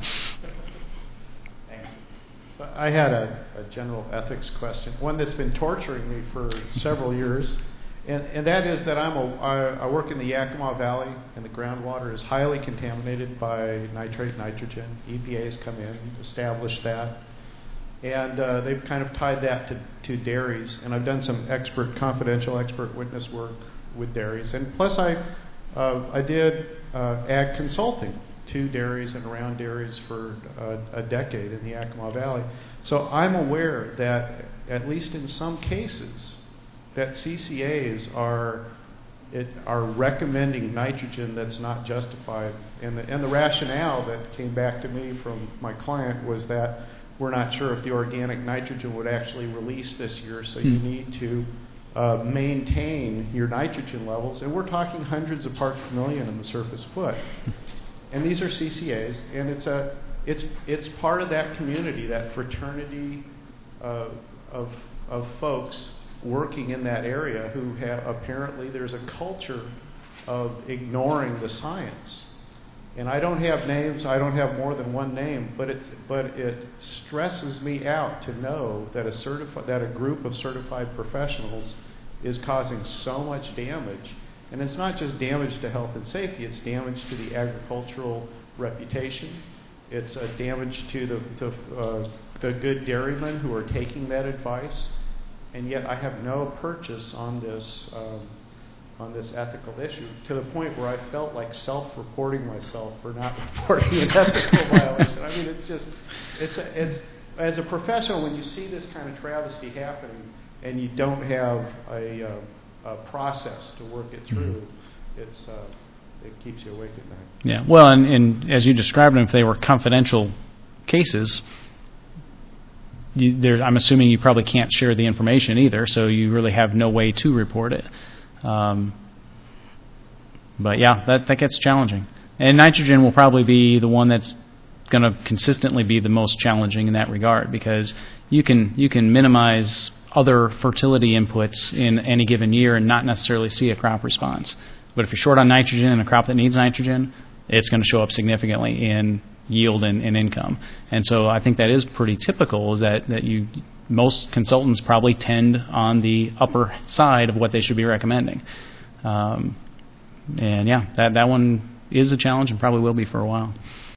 [SPEAKER 4] So I had a general ethics question, one that's been torturing me for several years. And that is that I work in the Yakima Valley, and the groundwater is highly contaminated by nitrate, nitrogen. EPA's come in, established that, and they've kind of tied that to dairies. And I've done some confidential expert witness work with dairies, and plus I did ag consulting to dairies and around dairies for a decade in the Yakima Valley. So I'm aware that at least in some cases, that CCAs are recommending nitrogen that's not justified, and the rationale that came back to me from my client was that we're not sure if the organic nitrogen would actually release this year, so you need to maintain your nitrogen levels, and we're talking hundreds of parts per million in the surface foot, and these are CCAs, and it's part of that community, that fraternity of folks working in that area who have, apparently there's a culture of ignoring the science. And I don't have names, I don't have more than one name, but it stresses me out to know that a group of certified professionals is causing so much damage. And it's not just damage to health and safety, it's damage to the agricultural reputation. It's a damage to the good dairymen who are taking that advice. And yet I have no purchase on this ethical issue, to the point where I felt like self-reporting myself for not reporting an ethical violation. I mean, it's as a professional, when you see this kind of travesty happening and you don't have a process to work it through, it keeps you awake at night.
[SPEAKER 1] Yeah, well, and as you described them, if they were confidential cases, I'm assuming you probably can't share the information either, so you really have no way to report it. But yeah, that gets challenging. And nitrogen will probably be the one that's going to consistently be the most challenging in that regard, because you can minimize other fertility inputs in any given year and not necessarily see a crop response. But if you're short on nitrogen in a crop that needs nitrogen, it's going to show up significantly in yield and income. And so I think that is pretty typical, is that most consultants probably tend on the upper side of what they should be recommending. And yeah, that one is a challenge and probably will be for a while.